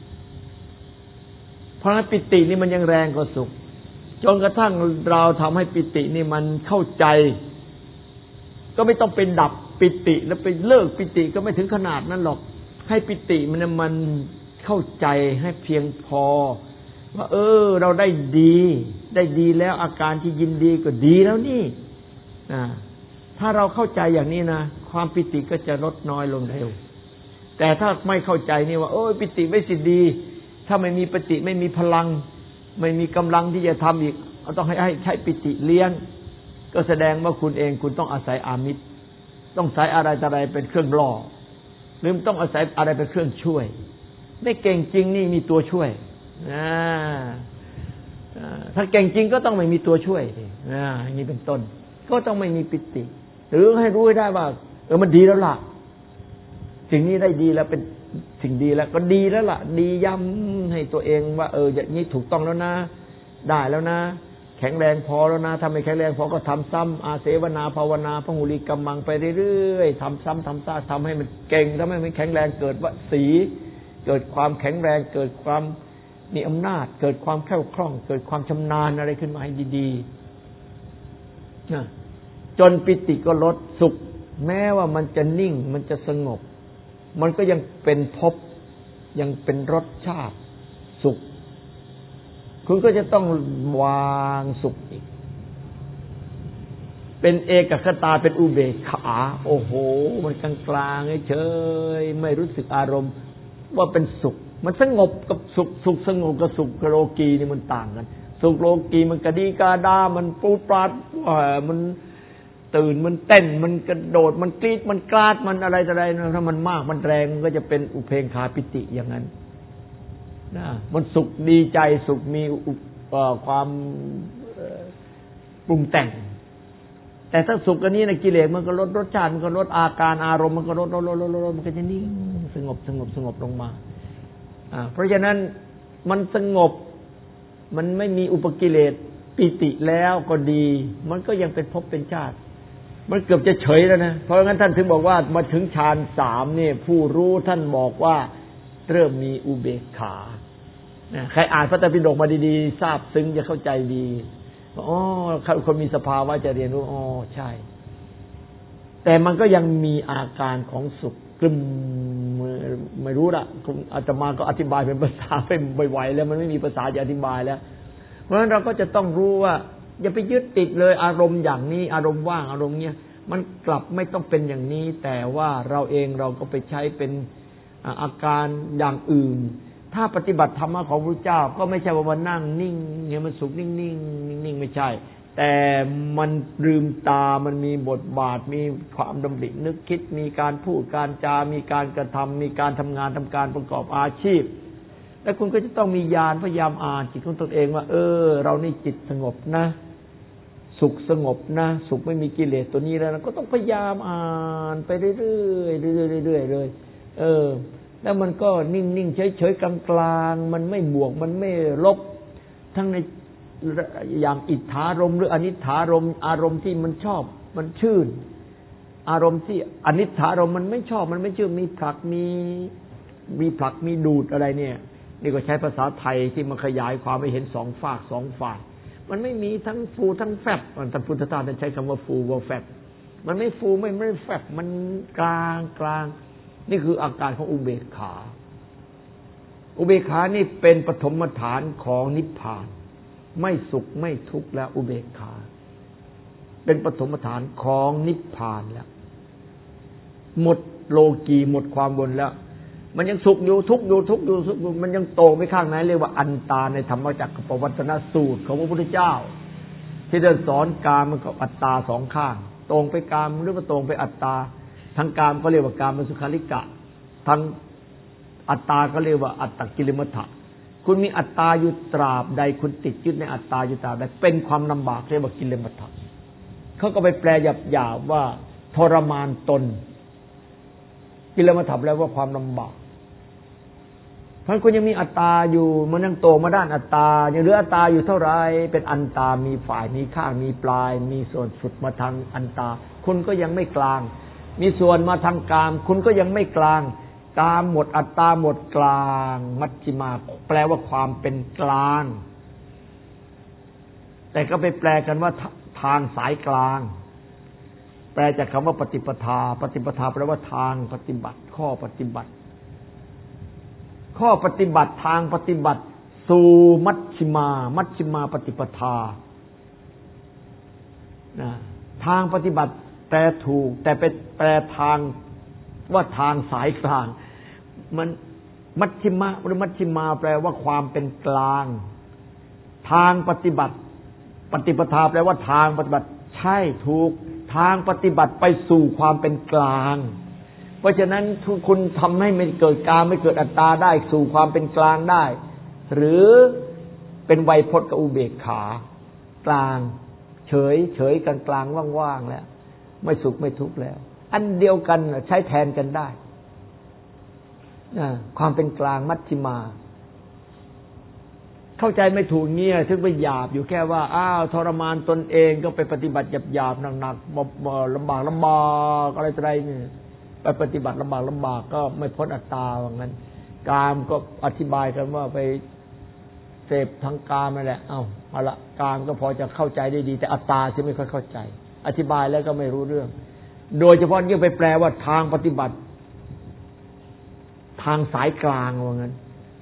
เพราะฉะนั้นปิตินี่มันยังแรงกว่าสุขจนกระทั่งเราทำให้ปิตินี่มันเข้าใจก็ไม่ต้องเป็นดับปิติแล้วไปเลิกปิติก็ไม่ถึงขนาดนั้นหรอกให้ปิติมันมันเข้าใจให้เพียงพอว่าเออเราได้ดีได้ดีแล้วอาการที่ยินดีก็ดีแล้วนี่นะถ้าเราเข้าใจอย่างนี้นะความปิติก็จะลดน้อยลงเร็วแต่ถ้าไม่เข้าใจนี่ว่าโอ้ยปิติไม่สิดีถ้าไม่มีปิติไม่มีพลังไม่มีกำลังที่จะทำอีกเราต้องให้ให้ใช้ปิติเลี้ยงก็แสดงว่าคุณเองคุณต้องอาศัยอามิตรต้องใช้อะไรอะไรเป็นเครื่องล่อหรือต้องอาศัยอะไรเป็นเครื่องช่วยไม่เก่งจริงนี่มีตัวช่วยนะถ้าเก่งจริงก็ต้องไม่มีตัวช่วยนะอย่างนี้เป็นต้นก็ต้องไม่มีปิติหรือให้รู้ให้ได้ว่าเออมันดีแล้วล่ะสิ่งนี้ได้ดีแล้วเป็นสิ่งดีแล้วก็ดีแล้วล่ะดีย้ำให้ตัวเองว่าเอออย่างนี้ถูกต้องแล้วนะได้แล้วนะแข็งแรงพอแล้วนะทำให้แข็งแรงพอก็ทำซ้ำอาเสวนาภาวนาพหุลิกัมมังไปเรื่อยๆทำซ้ำทำซากทำให้มันเก่งทำให้มันแข็งแรงเกิดวสีเกิดความแข็งแรงเกิดความมีอำนาจเกิดความแข็งคล่องเกิดความชำนาญอะไรขึ้นมาให้ดีๆนะจนปิติก็ลดสุขแม้ว่ามันจะนิ่งมันจะสงบมันก็ยังเป็นภพยังเป็นรสชาติสุขคุณก็จะต้องวางสุขอีกเป็นเอกคตาเป็นอุเบกขาโอ้โหมันกลางกลางเฉยไม่รู้สึกอารมณ์ว่าเป็นสุขมันสงบกับสุขสุขสงบกับสุขโลกีนี่มันต่างกันสุขโลกีมันกระดีกาดามันปูปราดมันตื่นมันเต้นมันกระโดดมันกรีดมันกราดมันอะไรอะไรถ้ามันมากมันแรงมันก็จะเป็นอุเพงคาปิติอย่างนั้นนะมันสุขดีใจสุขมีความปรุงแต่งแต่ถ้าสุขอันนี้ในกิเลสมันก็ลดรสชาติมันก็ลดอาการอารมณ์มันก็ลดลดลดลดลดมันก็จะนิ่งสงบสงบสงบลงมาอ่าเพราะฉะนั้นมันสงบมันไม่มีอุปกิเลสปิติแล้วก็ดีมันก็ยังเป็นภพเป็นชาติมันเกือบจะเฉยแล้วนะเพราะงั้นท่านถึงบอกว่ามาถึงฌานสามนี่ผู้รู้ท่านบอกว่าเริ่มมีอุเบกขาใครอ่านพระไตรปิฎกมาดีๆทราบซึ้งจะเข้าใจดีอ๋อคนมีสภาวะจะเรียนรู้อ๋อใช่แต่มันก็ยังมีอาการของสุขกลุ่มไม่รู้ละอาตมาก็อธิบายเป็นภาษาไม่ไหวแล้วมันไม่มีภาษาจะอธิบายแล้วเพราะฉะนั้นเราก็จะต้องรู้ว่าอย่าไปยึดติดเลยอารมณ์อย่างนี้อารมณ์ว่างอารมณ์เนี้ยมันกลับไม่ต้องเป็นอย่างนี้แต่ว่าเราเองเราก็ไปใช้เป็นอาการอย่างอื่นถ้าปฏิบัติธรรมะของพระเจ้าก็ไม่ใช่ว่ามานั่งนิ่งเนี่ยมันสุขนิ่งๆนิ่งๆไม่ใช่แต่มันลืมตามันมีบทบาทมีความดำรินึกคิดมีการพูดการจามีการกระทำมีการทำงานทำการประกอบอาชีพแล้วคุณก็จะต้องมีญาณพยายามอ่านจิตของตนเองว่าเออเรานี่จิตสงบนะสุขสงบนะสุขไม่มีกิเลสตัวนี้แล้วก็ต้องพยายามอ่านไปเรื่อยๆเรื่อยๆเรื่อยๆเลยเออแล้วมันก็นิ่งๆเฉยๆกลางๆมันไม่บวกมันไม่ลบทั้งในอย่างอิทธารมณ์หรืออนิทธารมณ์อารมณ์ที่มันชอบมันชื่นอารมณ์ที่อนิทธารมณ์มันไม่ชอบมันไม่ชื่นมีผลักมีมีผลักมีดูดอะไรเนี่ยนี่ก็ใช้ภาษาไทยที่มันขยายความให้เห็นสองฝากสองฝ่ายมันไม่มีทั้งฟูทั้งแฟบท่านพุทธทาสใช้คำว่าฟูว่าแฟบมันไม่ฟูไม่ไม่แฟบมันกลางกลางนี่คืออาการของอุเบกขาอุเบกขานี่เป็นปฐมฐานของนิพพานไม่สุขไม่ทุกข์แล้วอุเบกขาเป็นปฐมฐานของนิพพานแล้วหมดโลกีหมดความวนแล้วมันยังสุขอยู่ทุกข์อยู่ทุกข์อยู่สุขอยู่มันยังโตไปข้างไหนเรียกว่าอันตาในธรรมจักรปวัตตนสูตรของพระพุทธเจ้าที่เดินสอนกามมันก็อัตตาสองข้างตรงไปกามหรือว่าตรงไปอัตตาทางกามก็เรียกว่ากามสุขาริกะทางอัตตาก็เรียกว่าอัตตกิลมัฏฐะคุณมีอัตตาอยู่ตราบใดคุณติดยึดในอัตตาอยู่ตราบใดเป็นความลำบากเรียกว่ากิลมัฏฐะเขาก็ไปแปลหยาบๆว่าทรมานตนกิลมัฏฐะแปลว่าความลำบากเพราะคุณยังมีอัตตาอยู่มันยังโตมาด้านอัตตายังเหลืออัตตาอยู่เท่าไรเป็นอันตามีฝ่ายมีข้างมีปลายมีส่วนสุดมาทางอันตาคุณก็ยังไม่กลางมีส่วนมาทางกามคุณก็ยังไม่กลางกามหมดอัตตาหมดกลางมัชฌิมาแปลว่าความเป็นกลางแต่ก็ไปแปลกันว่าทางสายกลางแปลจากคำว่าปฏิปทาปฏิปทาแปลว่าทางปฏิบัติข้อปฏิบัติข้อปฏิบัติทางปฏิบัติสู่มัชฌิมามัชฌิมาปฏิปทานะทางปฏิบัติแปลถูกแต่เป็นแปลทางว่าทางสายกลางมันมัชฌิมะหรือมัชฌิมาแปลว่าความเป็นกลางทางปฏิบัติปฏิปทาแปลว่าทางปฏิบัติใช่ถูกทางปฏิบัติไปสู่ความเป็นกลางเพราะฉะนั้นทุกคุณทำให้ไม่เกิดกามไม่เกิดอัตตาได้สู่ความเป็นกลางได้หรือเป็นไวยพจน์กับอุเบกขากลางเฉยเฉยกลางกลางว่างๆแล้วไม่สุขไม่ทุกข์แล้วอันเดียวกันใช้แทนกันได้ความเป็นกลางมัชฌิมาเข้าใจไม่ถูกเงี้ยถึงไปหยาบอยู่แค่ว่าอ้าวทรมานตนเองก็ไปปฏิบัติหยาบๆหนักๆลำบากลำบากอะไรต่ออะไรนี่ไปปฏิบัติลำบากลำบากก็ไม่พ้นอัตตาว่างั้นกามก็อธิบายกันว่าไปเสพทางกามนั่นแหละเอ้าเอาละกามก็พอจะเข้าใจได้ดีแต่อัตตาที่ไม่ค่อยเข้าใจอธิบายแล้วก็ไม่รู้เรื่องโดยเฉพาะยิ่งไปแปลว่าทางปฏิบัติทางสายกลางว่างั้น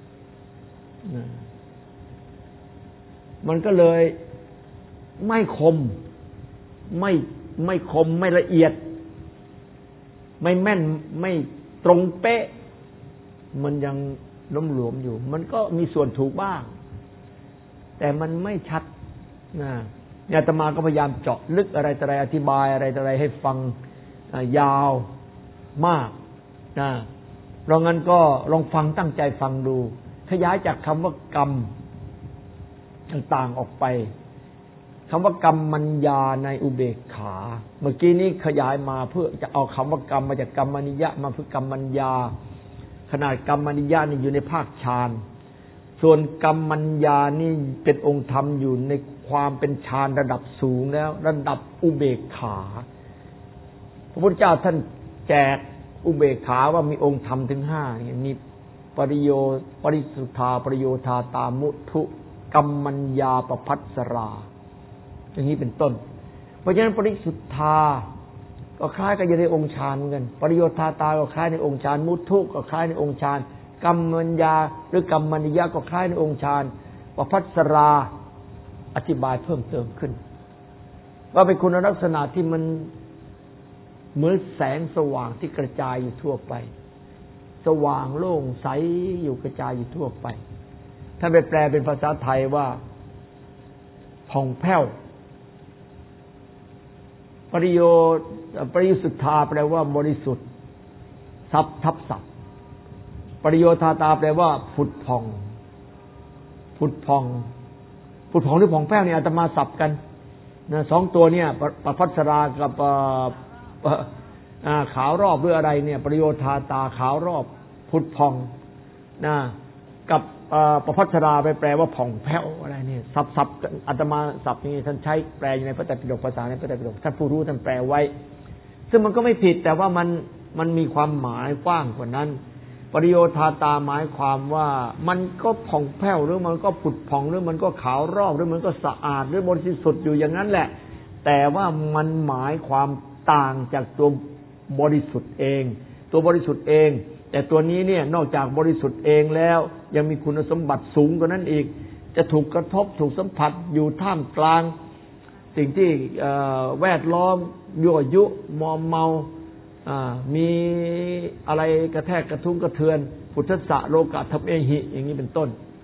มันก็เลยไม่คมไม่ไม่คมไม่ละเอียดไม่แม่นไม่ตรงเป๊ะมันยังล้มหลวมอยู่มันก็มีส่วนถูกบ้างแต่มันไม่ชัดนะอาตมาก็พยายามเจาะลึกอะไรต่ออะไรอธิบายอะไรต่ออะไรให้ฟังยาวมากนะเพราะงั้นก็ลองฟังตั้งใจฟังดูขยายจากคำว่ากรรมต่างๆออกไปคำว่ากรรมมัญญาในอุเบกขาเมื่อกี้นี้ขยายมาเพื่อจะเอาคำว่ากรรมมาจากกรรมนิยะมาเพื่อกรรมมัญญาขนาดกรรมนิยะนี่อยู่ในภาคฌานส่วนกรรมมัญญานี่เป็นองค์ธรรมอยู่ในความเป็นฌานระดับสูงแล้วระดับอุเบกขาพระพุทธเจ้าท่านแจกอุเบกขาว่ามีองค์ธรรมถึงห้าอย่างนี้ปริโยปริสุทธาปริโยธาตามุทุกรรมัญญาปภัสสราอย่างนี้เป็นต้นเพราะฉะนั้นปริสุทธาก็คล้ายกับอยู่ในองค์ฌานเหมือนกันปริโยธาตาก็คล้ายในองค์ฌานมุทุก็คล้ายในองค์ฌานกรรมัญญาหรือกรรมนิยะก็คล้ายในองค์ฌานปภัสสราอธิบายเพิ่มเติมขึ้นว่าเป็นคุณลักษณะที่มันเหมือนแสงสว่างที่กระจายอยู่ทั่วไปสว่างโล่งใสอยู่กระจายอยู่ทั่วไปถ้าไปแปลเป็นภาษาไทยว่าผ่องแผ้วปริโยปริสุทธาแปลว่าบริสุทธิ์ทับทับศัพท์ปริโยธาตาแปลว่าผุดผ่องผุดผ่องผุดผ่องหรือผ่องแผ้วเนี่ยอาตมาศัพท์กันนะสองตัวเนี่ยปภัสสรากับขาวรอบหรืออะไรเนี่ยปริโยธาตาขาวรอบผุดผ่องนะกับปภัสสราไปแปลว่าผ่องแผ้วอะไรเนี่ยศัพท์อาตมาศัพท์นี้ท่านใช้แปลอยู่ในพระไตรปิฎกภาษาในพระไตรปิฎกท่านผู้รู้ท่านแปลไว้ซึ่งมันก็ไม่ผิดแต่ว่ามันมันมีความหมายกว้างกว่านั้นปริโยธาตาหมายความว่ามันก็ผ่องแผ้วหรือมันก็ผุดผ่องหรือมันก็ขาวรอบหรือมันก็สะอาดหรือบริสุทธิ์อยู่อย่างนั้นแหละแต่ว่ามันหมายความต่างจากตัวบริสุทธิ์เองตัวบริสุทธิ์เองแต่ตัวนี้เนี่ยนอกจากบริสุทธิ์เองแล้วยังมีคุณสมบัติสูงกว่านั้นอีกจะถูกกระทบถูกสัมผัสอยู่ท่ามกลางสิ่งที่แวดล้อมยั่วยุมอมเมามีอะไรกระแทกกระทุ้งกระเทือนพุทธะโลกะทัพเอหิอย่างนี้เป็นต้น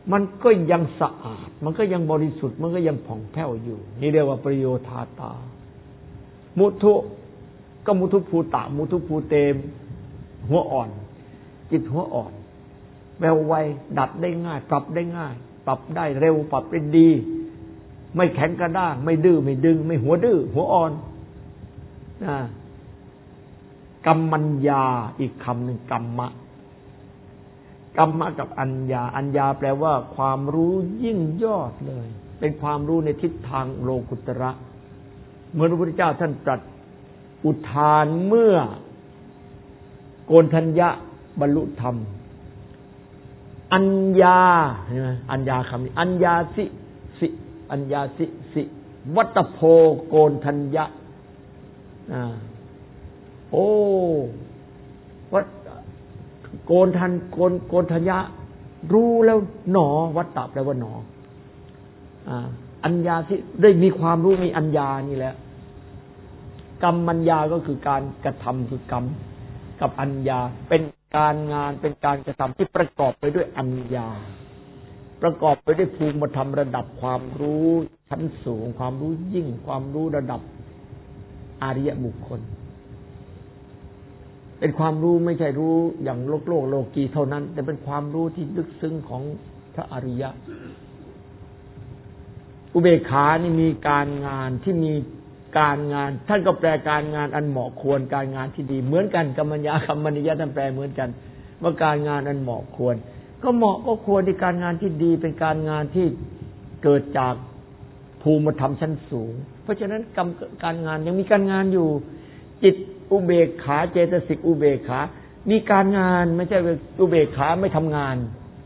มันก็ยังสะอาดมันก็ยังบริสุทธิ์มันก็ยังผ่องแผ้วอยู่นี่เรียกว่าประโยชน์ทาตามุทุก็มุทุภูตะมุทุภูเตมหัวอ่อนจิตหัวอ่อนแววไวดัดได้ง่ายปรับได้ง่ายปรับได้เร็วปรับได้ดีไม่แข็งกระด้างไม่ดื้อไม่ดึงไม่หัวดื้อหัวอ่อนนะกัมมัญญาอีกคำหนึ่งกัมมะกัมมะกับอัญญาอัญญาแปลว่าความรู้ยิ่งยอดเลยเป็นความรู้ในทิศทางโลกุตระเหมือนพระพุทธเจ้าท่านตรัสอุทานเมื่อโกณฑัญญะบรรลุธรรมอัญญาใช่ไหมอัญญาคำนี้อัญญาสิสิอัญญาสิสิวัตโพโกณฑัญญะอ่าโอ้วัดโกณทันโกนโกณฑัญญะรู้แล้วหนอวัตตะแปลว่าหนออ่าอัญญาที่ได้มีความรู้มีอัญญานี่แหละกรรมัญญาก็คือการกระทำคือกรรมกับอัญญาเป็นการงานเป็นการกระทำที่ประกอบไปด้วยอัญญาประกอบไปด้วยภูมิธรรมระดับความรู้ชั้นสูงความรู้ยิ่งความรู้ระดับอริยบุคคลเป็นความรู้ไม่ใช่รู้อย่างโลกโลกโลกีเท่านั้นแต่เป็นความรู้ที่ลึกซึ้งของพระอริยะอุเบกขานี่มีการงานที่มีการงานท่านก็แปลการงานอันเหมาะควรการงานที่ดีเหมือนกันกัมมัญญากัมมัญญะท่านแปลเหมือนกันว่าการงานอันเหมาะควรก็เหมาะก็ควรที่การงานที่ดีเป็นการงานที่เกิดจากภูมิธรรมชั้นสูงเพราะฉะนั้นกรรมการงานยังมีการงานอยู่จิตอุเบกขาเจตสิกอุเบกขามีการงานไม่ใช่อุเบกขาไม่ทำงาน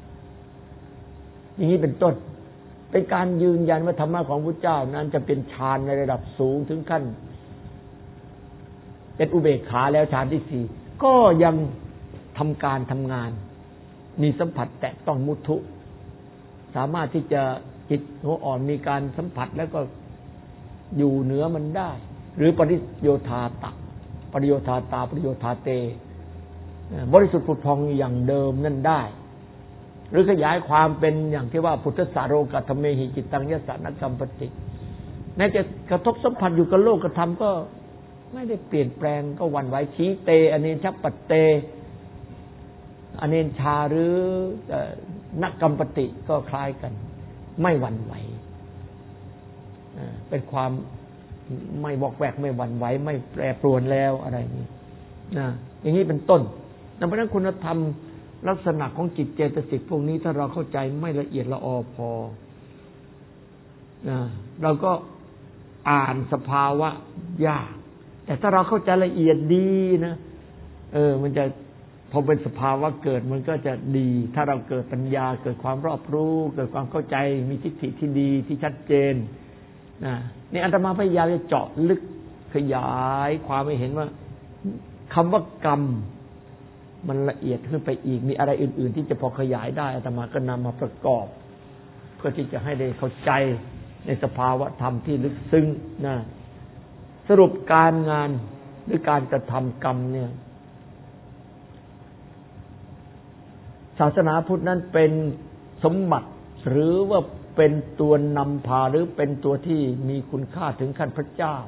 อย่างนี้เป็นต้นเป็นการยืนยันว่าธรรมะของพระเจ้านั้นจะเป็นฌานในระดับสูงถึงขั้นเป็นอุเบกขาแล้วฌานที่สี่ก็ยังทำการทำงานมีสัมผัสแตะต้องมุทุสามารถที่จะจิตหัวอ่อนมีการสัมผัสแล้วก็อยู่เหนือมันได้หรือปริโยธาตะปริโยธาตาปริโยธาเตบริสุทธิ์ผุดพองอย่างเดิมนั่นได้หรือขยายความเป็นอย่างที่ว่าพุทธสาโรกัตเมหิจิตตังยสานกัมปติแม้จะกระทบสัมผัสอยู่กับโลกกระทำก็ไม่ได้เปลี่ยนแปลงก็หวั่นไหวชี้เตอเนชปัตเตอเนชาหรือนักกัมปติก็คล้ายกันไม่หวั่นไหวเป็นความไม่บอกแวกไม่หวั่นไหวไม่แปรปรวนแล้วอะไรนี้นะอย่างนี้เป็นต้นดังนั้นคุณธรรมลักษณะของจิตเจตสิกพวกนี้ถ้าเราเข้าใจไม่ละเอียดละออพอนะเราก็อ่านสภาวะยากแต่ถ้าเราเข้าใจละเอียดดีนะเออมันจะพอเป็นสภาวะเกิดมันก็จะดีถ้าเราเกิดปัญญาเกิดความรอบรู้เกิดความเข้าใจมีทิฏฐิที่ดีที่ชัดเจนนะนี่อาตมาพยายามจะเจาะลึกขยายความให้เห็นว่าคำว่ากรรมมันละเอียดขึ้นไปอีกมีอะไรอื่นๆที่จะพอขยายได้อาตมาก็นำมาประกอบเพื่อที่จะให้ได้เข้าใจในสภาวะธรรมที่ลึกซึ้งนะสรุปการงานหรือการกระทำกรรมเนี่ยศาสนาพุทธนั้นเป็นสมบัติหรือว่าเป็นตัวนำพาหรือเป็นตัวที่มีคุณค่าถึงขั้นพระเจ้า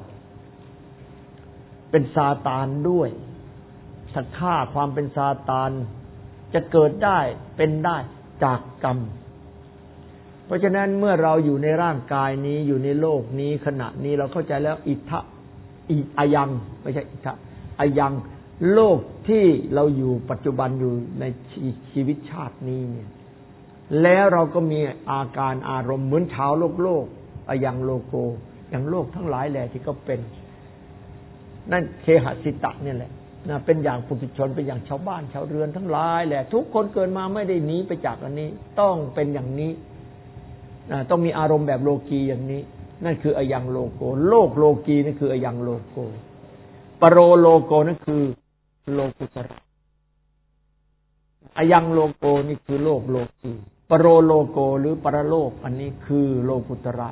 เป็นซาตานด้วยสักค่าความเป็นซาตานจะเกิดได้เป็นได้จากกรรมเพราะฉะนั้นเมื่อเราอยู่ในร่างกายนี้อยู่ในโลกนี้ขณะนี้เราเข้าใจแล้วอิทธะอิอายังไม่ใช่อิทธะอายังโลกที่เราอยู่ปัจจุบันอยู่ในชีวิตชาตินี้เนี่ยแล้วเราก็มีอาการอารมณ์เหมือนชาวโลกโลกอายังโลโกอย่างโลกทั้งหลายแหละที่ก็เป็นนั่นเคหสิตะเนี่ยแหละนะเป็นอย่างปุถุชนเป็นอย่างชาวบ้านชาวเรือนทั้งหลายแหละทุกคนเกิดมาไม่ได้หนีไปจากอันนี้ต้องเป็นอย่างนี้นะต้องมีอารมณ์แบบโลกีอย่างนี้นั่นคืออายังโลโกโลกโลกีนั่นคืออายังโลโกปโรโลโกนั่นคือโลกุตระอายังโลโกนี่คือโลกโลกีปโรโลโกหรือปรโลกอันนี้คือโลกุตระ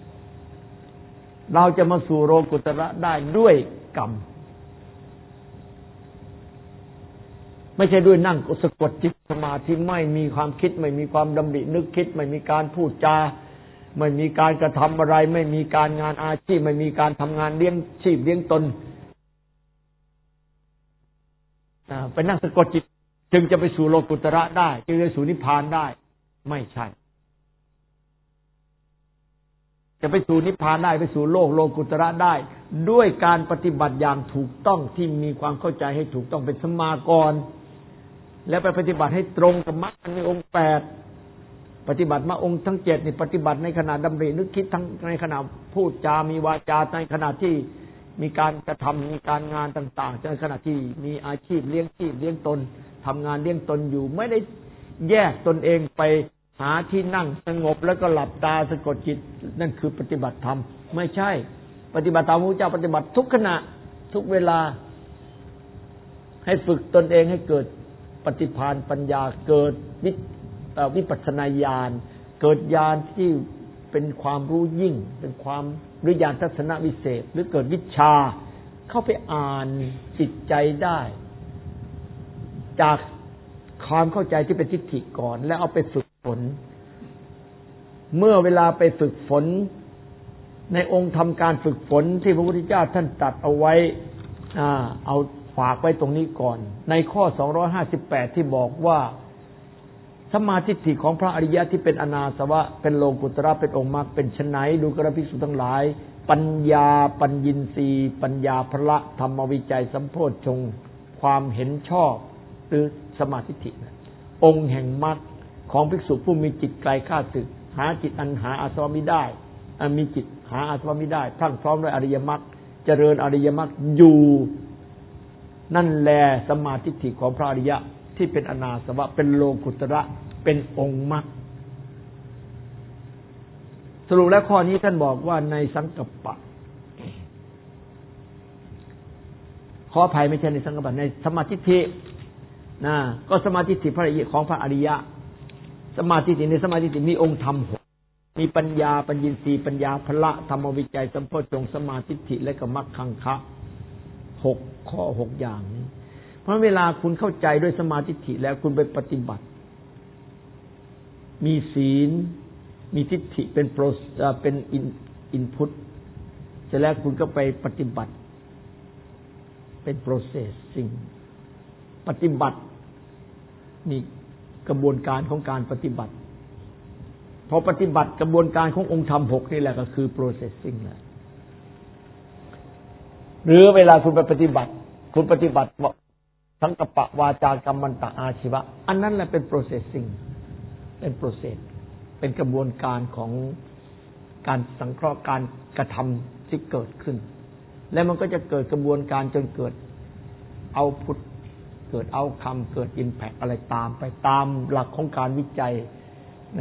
เราจะมาสู่โลกุตระได้ด้วยกรรมไม่ใช่ด้วยนั่งสะกดจิตสมาธิไม่มีความคิดไม่มีความดำรินึกคิดไม่มีการพูดจาไม่มีการกระทำอะไรไม่มีการงานอาชีพไม่มีการทำงานเลี้ยงชีพเลี้ยงตนไปนั่งสะกดจิตจึงจะไปสู่โลกุตระได้จึงจะสู่นิพพานได้ไม่ใช่จะไปสู่นิพพานได้ไปสู่โลกโลกุตระได้ด้วยการปฏิบัติอย่างถูกต้องที่มีความเข้าใจให้ถูกต้องเป็นสัมมาก่อนแล้วไปปฏิบัติให้ตรงกับมรรคในองค์แปดปฏิบัติมาองค์ทั้งเจ็ดนี่ปฏิบัติในขณะดำรินึกคิดทั้งในขณะพูดจามีวาจาในขณะที่มีการกระทำมีการงานต่างๆในขณะที่มีอาชีพเลี้ยงชีพเลี้ยงตนทำงานเลี้ยงตนอยู่ไม่ได้แยกตนเองไปหาที่นั่งสงบแล้วก็หลับตาสะกดจิตนั่นคือปฏิบัติธรรมไม่ใช่ปฏิบัติตามพระพุทธเจ้าปฏิบัติทุกขณะทุกเวลาให้ฝึกตนเองให้เกิดปฏิภาณปัญญาเกิดวิวิปัสสนาญาณเกิดญาณที่เป็นความรู้ยิ่งเป็นความหรือญาณทัศนวิเศษหรือเกิดวิชาเข้าไปอ่านจิตใจได้จากความเข้าใจที่เป็นทิฏฐิก่อนแล้วเอาไปฝึกฝนเมื่อเวลาไปฝึกฝนในองค์ทำการฝึกฝนที่พระพุทธเจ้าท่านตรัสเอาไว้อ่าเอาฝากไว้ตรงนี้ก่อนในข้อสองร้อยห้าสิบแปดที่บอกว่าสัมมาทิฏฐิของพระอริยะที่เป็นอนาสวะเป็นโลกุตระเป็นองค์มรรคเป็นไฉนดูกระภิกษุทั้งหลายปัญญาปัญญินทรีย์ปัญญาพละธรรมวิจัยสัมโพชฌงค์ความเห็นชอบหรือสัมมาทิฏฐิองค์แห่งมรรคของภิกษุผู้มีจิตไกลข้าศึกหาจิตอันหาอาสวะมิได้มีจิตหาอาสวะมิได้พรั่งพร้อมด้วยอริยมรรคเจริญอริยมรรคอยู่นั่นแลสัมมาทิฏฐิของพระอริยะที่เป็นอนาสวะเป็นโลกุตระเป็นองค์มรรคสรุปแล้วข้อนี้ท่านบอกว่าในสังกัปปะขออภัยไม่ใช่ในสังกัปปะในสัมมาทิฏฐินะก็สัมมาทิฏฐิพระอริยะของพระอริยะสัมมาทิฏฐิในสัมมาทิฏฐิมีองค์ธรรมหกมีปัญญาปัญญินทรีย์ปัญญาพละธรรมวิจัยสัมโพชฌงค์สัมมาทิฏฐิและก็มรรคคังคะหกข้อหกอย่างนี้เพราะเวลาคุณเข้าใจด้วยสัมมาทิฏฐิแล้วคุณไปปฏิบัติมีศีลมีทิฏฐิเป็นโปรเป็นอินพุตเสร็จแล้วคุณก็ไปปฏิบัติเป็น processing ปฏิบัตินี่กระบวนการของการปฏิบัติพอปฏิบัติกระบวนการขององค์ธรรมหกนี่แหละก็คือ processing แหละหรือเวลาคุณไปปฏิบัติคุณปฏิบัติสังกัปปะวาจากัมมันตะอาชีวะอันนั้นแหละเป็น processing เป็น process เป็นกระบวนการของการสังเคราะห์การกระทำที่เกิดขึ้นแล้วมันก็จะเกิดกระบวนการจนเกิดเอาพุทเกิดเอาคำเกิด impact อะไรตามไปตามหลักของการวิจัยนะ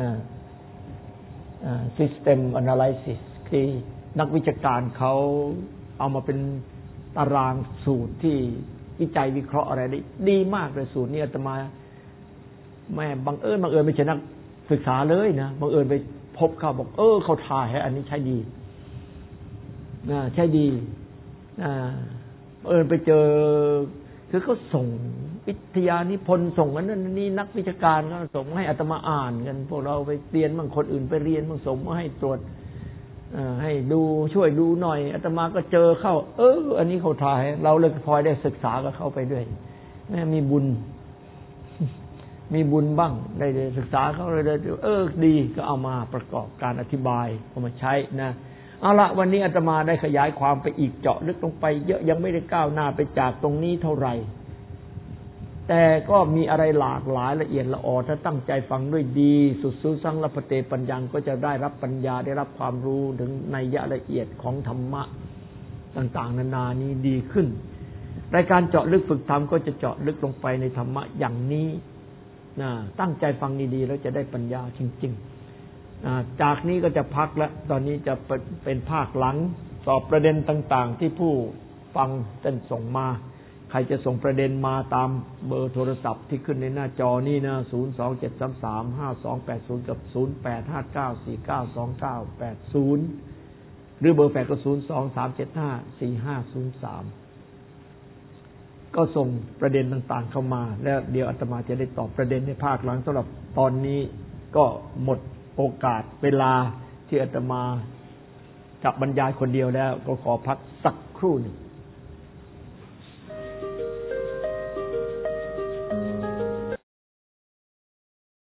system analysis ที่นักวิชาการเขาเอามาเป็นตารางสูตรที่วิจัยวิเคราะห์อะไรได้ดีมากเลยสูตรนี้อาตมาแม่บังเอิญบังเอิญไม่ใช่นักศึกษาเลยนะบังเอิญไปพบเขาบอกเออเขาถ่ายให้อันนี้ใช้ดีนะใช้ดีนะบังเอิญไปเจอคือเขาส่งวิทยานิพนธ์ส่งกันนั่นนี่นักวิชาการก็ส่งให้อาตมาอ่านกันพวกเราไปเรียนบางคนอื่นไปเรียนบางส่งมาให้ตรวจให้ดูช่วยดูหน่อยอาตมาก็เจอเข้าเอออันนี้เขาถ่ายเราเลยพลอยได้ศึกษากับเขาไปด้วยแม่มีบุญมีบุญบ้างได้ศึกษาเขาเลยเออดีก็เอามาประกอบการอธิบายเอามาใช้นะเอาละวันนี้อาตมาได้ขยายความไปอีกเจาะลึกลงไปเยอะยังไม่ได้ก้าวหน้าไปจากตรงนี้เท่าไหร่แต่ก็มีอะไรหลากหลายละเอียดละออถ้าตั้งใจฟังด้วยดีสุดสุสังลพเตปัญญังก็จะได้รับปัญญาได้รับความรู้ถึงนัยยะละเอียดของธรรมะต่างๆนานานี้ดีขึ้นรายการเจาะลึกฝึกธรรมก็จะเจาะลึกลงไปในธรรมะอย่างนี้นะตั้งใจฟังดีๆแล้วจะได้ปัญญาจริงๆจากนี้ก็จะพักแล้วตอนนี้จะเป็นภาคหลังตอบประเด็นต่างๆที่ผู้ฟังท่านส่งมาใครจะส่งประเด็นมาตามเบอร์โทรศัพท์ที่ขึ้นในหน้าจอนี่นะศูนย์ สอง เจ็ด สาม สาม ห้า สอง แปด ศูนย์กับศูนย์ แปด ห้า เก้า สี่ เก้า สอง เก้า แปด ศูนย์หรือเบอร์แฟกซ์ก็ศูนย์ สอง สาม เจ็ด ห้า สี่ ห้า ศูนย์ สามก็ส่งประเด็นต่างๆเข้ามาแล้วเดี๋ยวอาตมาจะได้ตอบประเด็นในภาคหลังสำหรับตอนนี้ก็หมดโอกาสเวลาที่อาตมาจะบรรยายคนเดียวแล้วก็ขอพักสักครู่หนึ่ง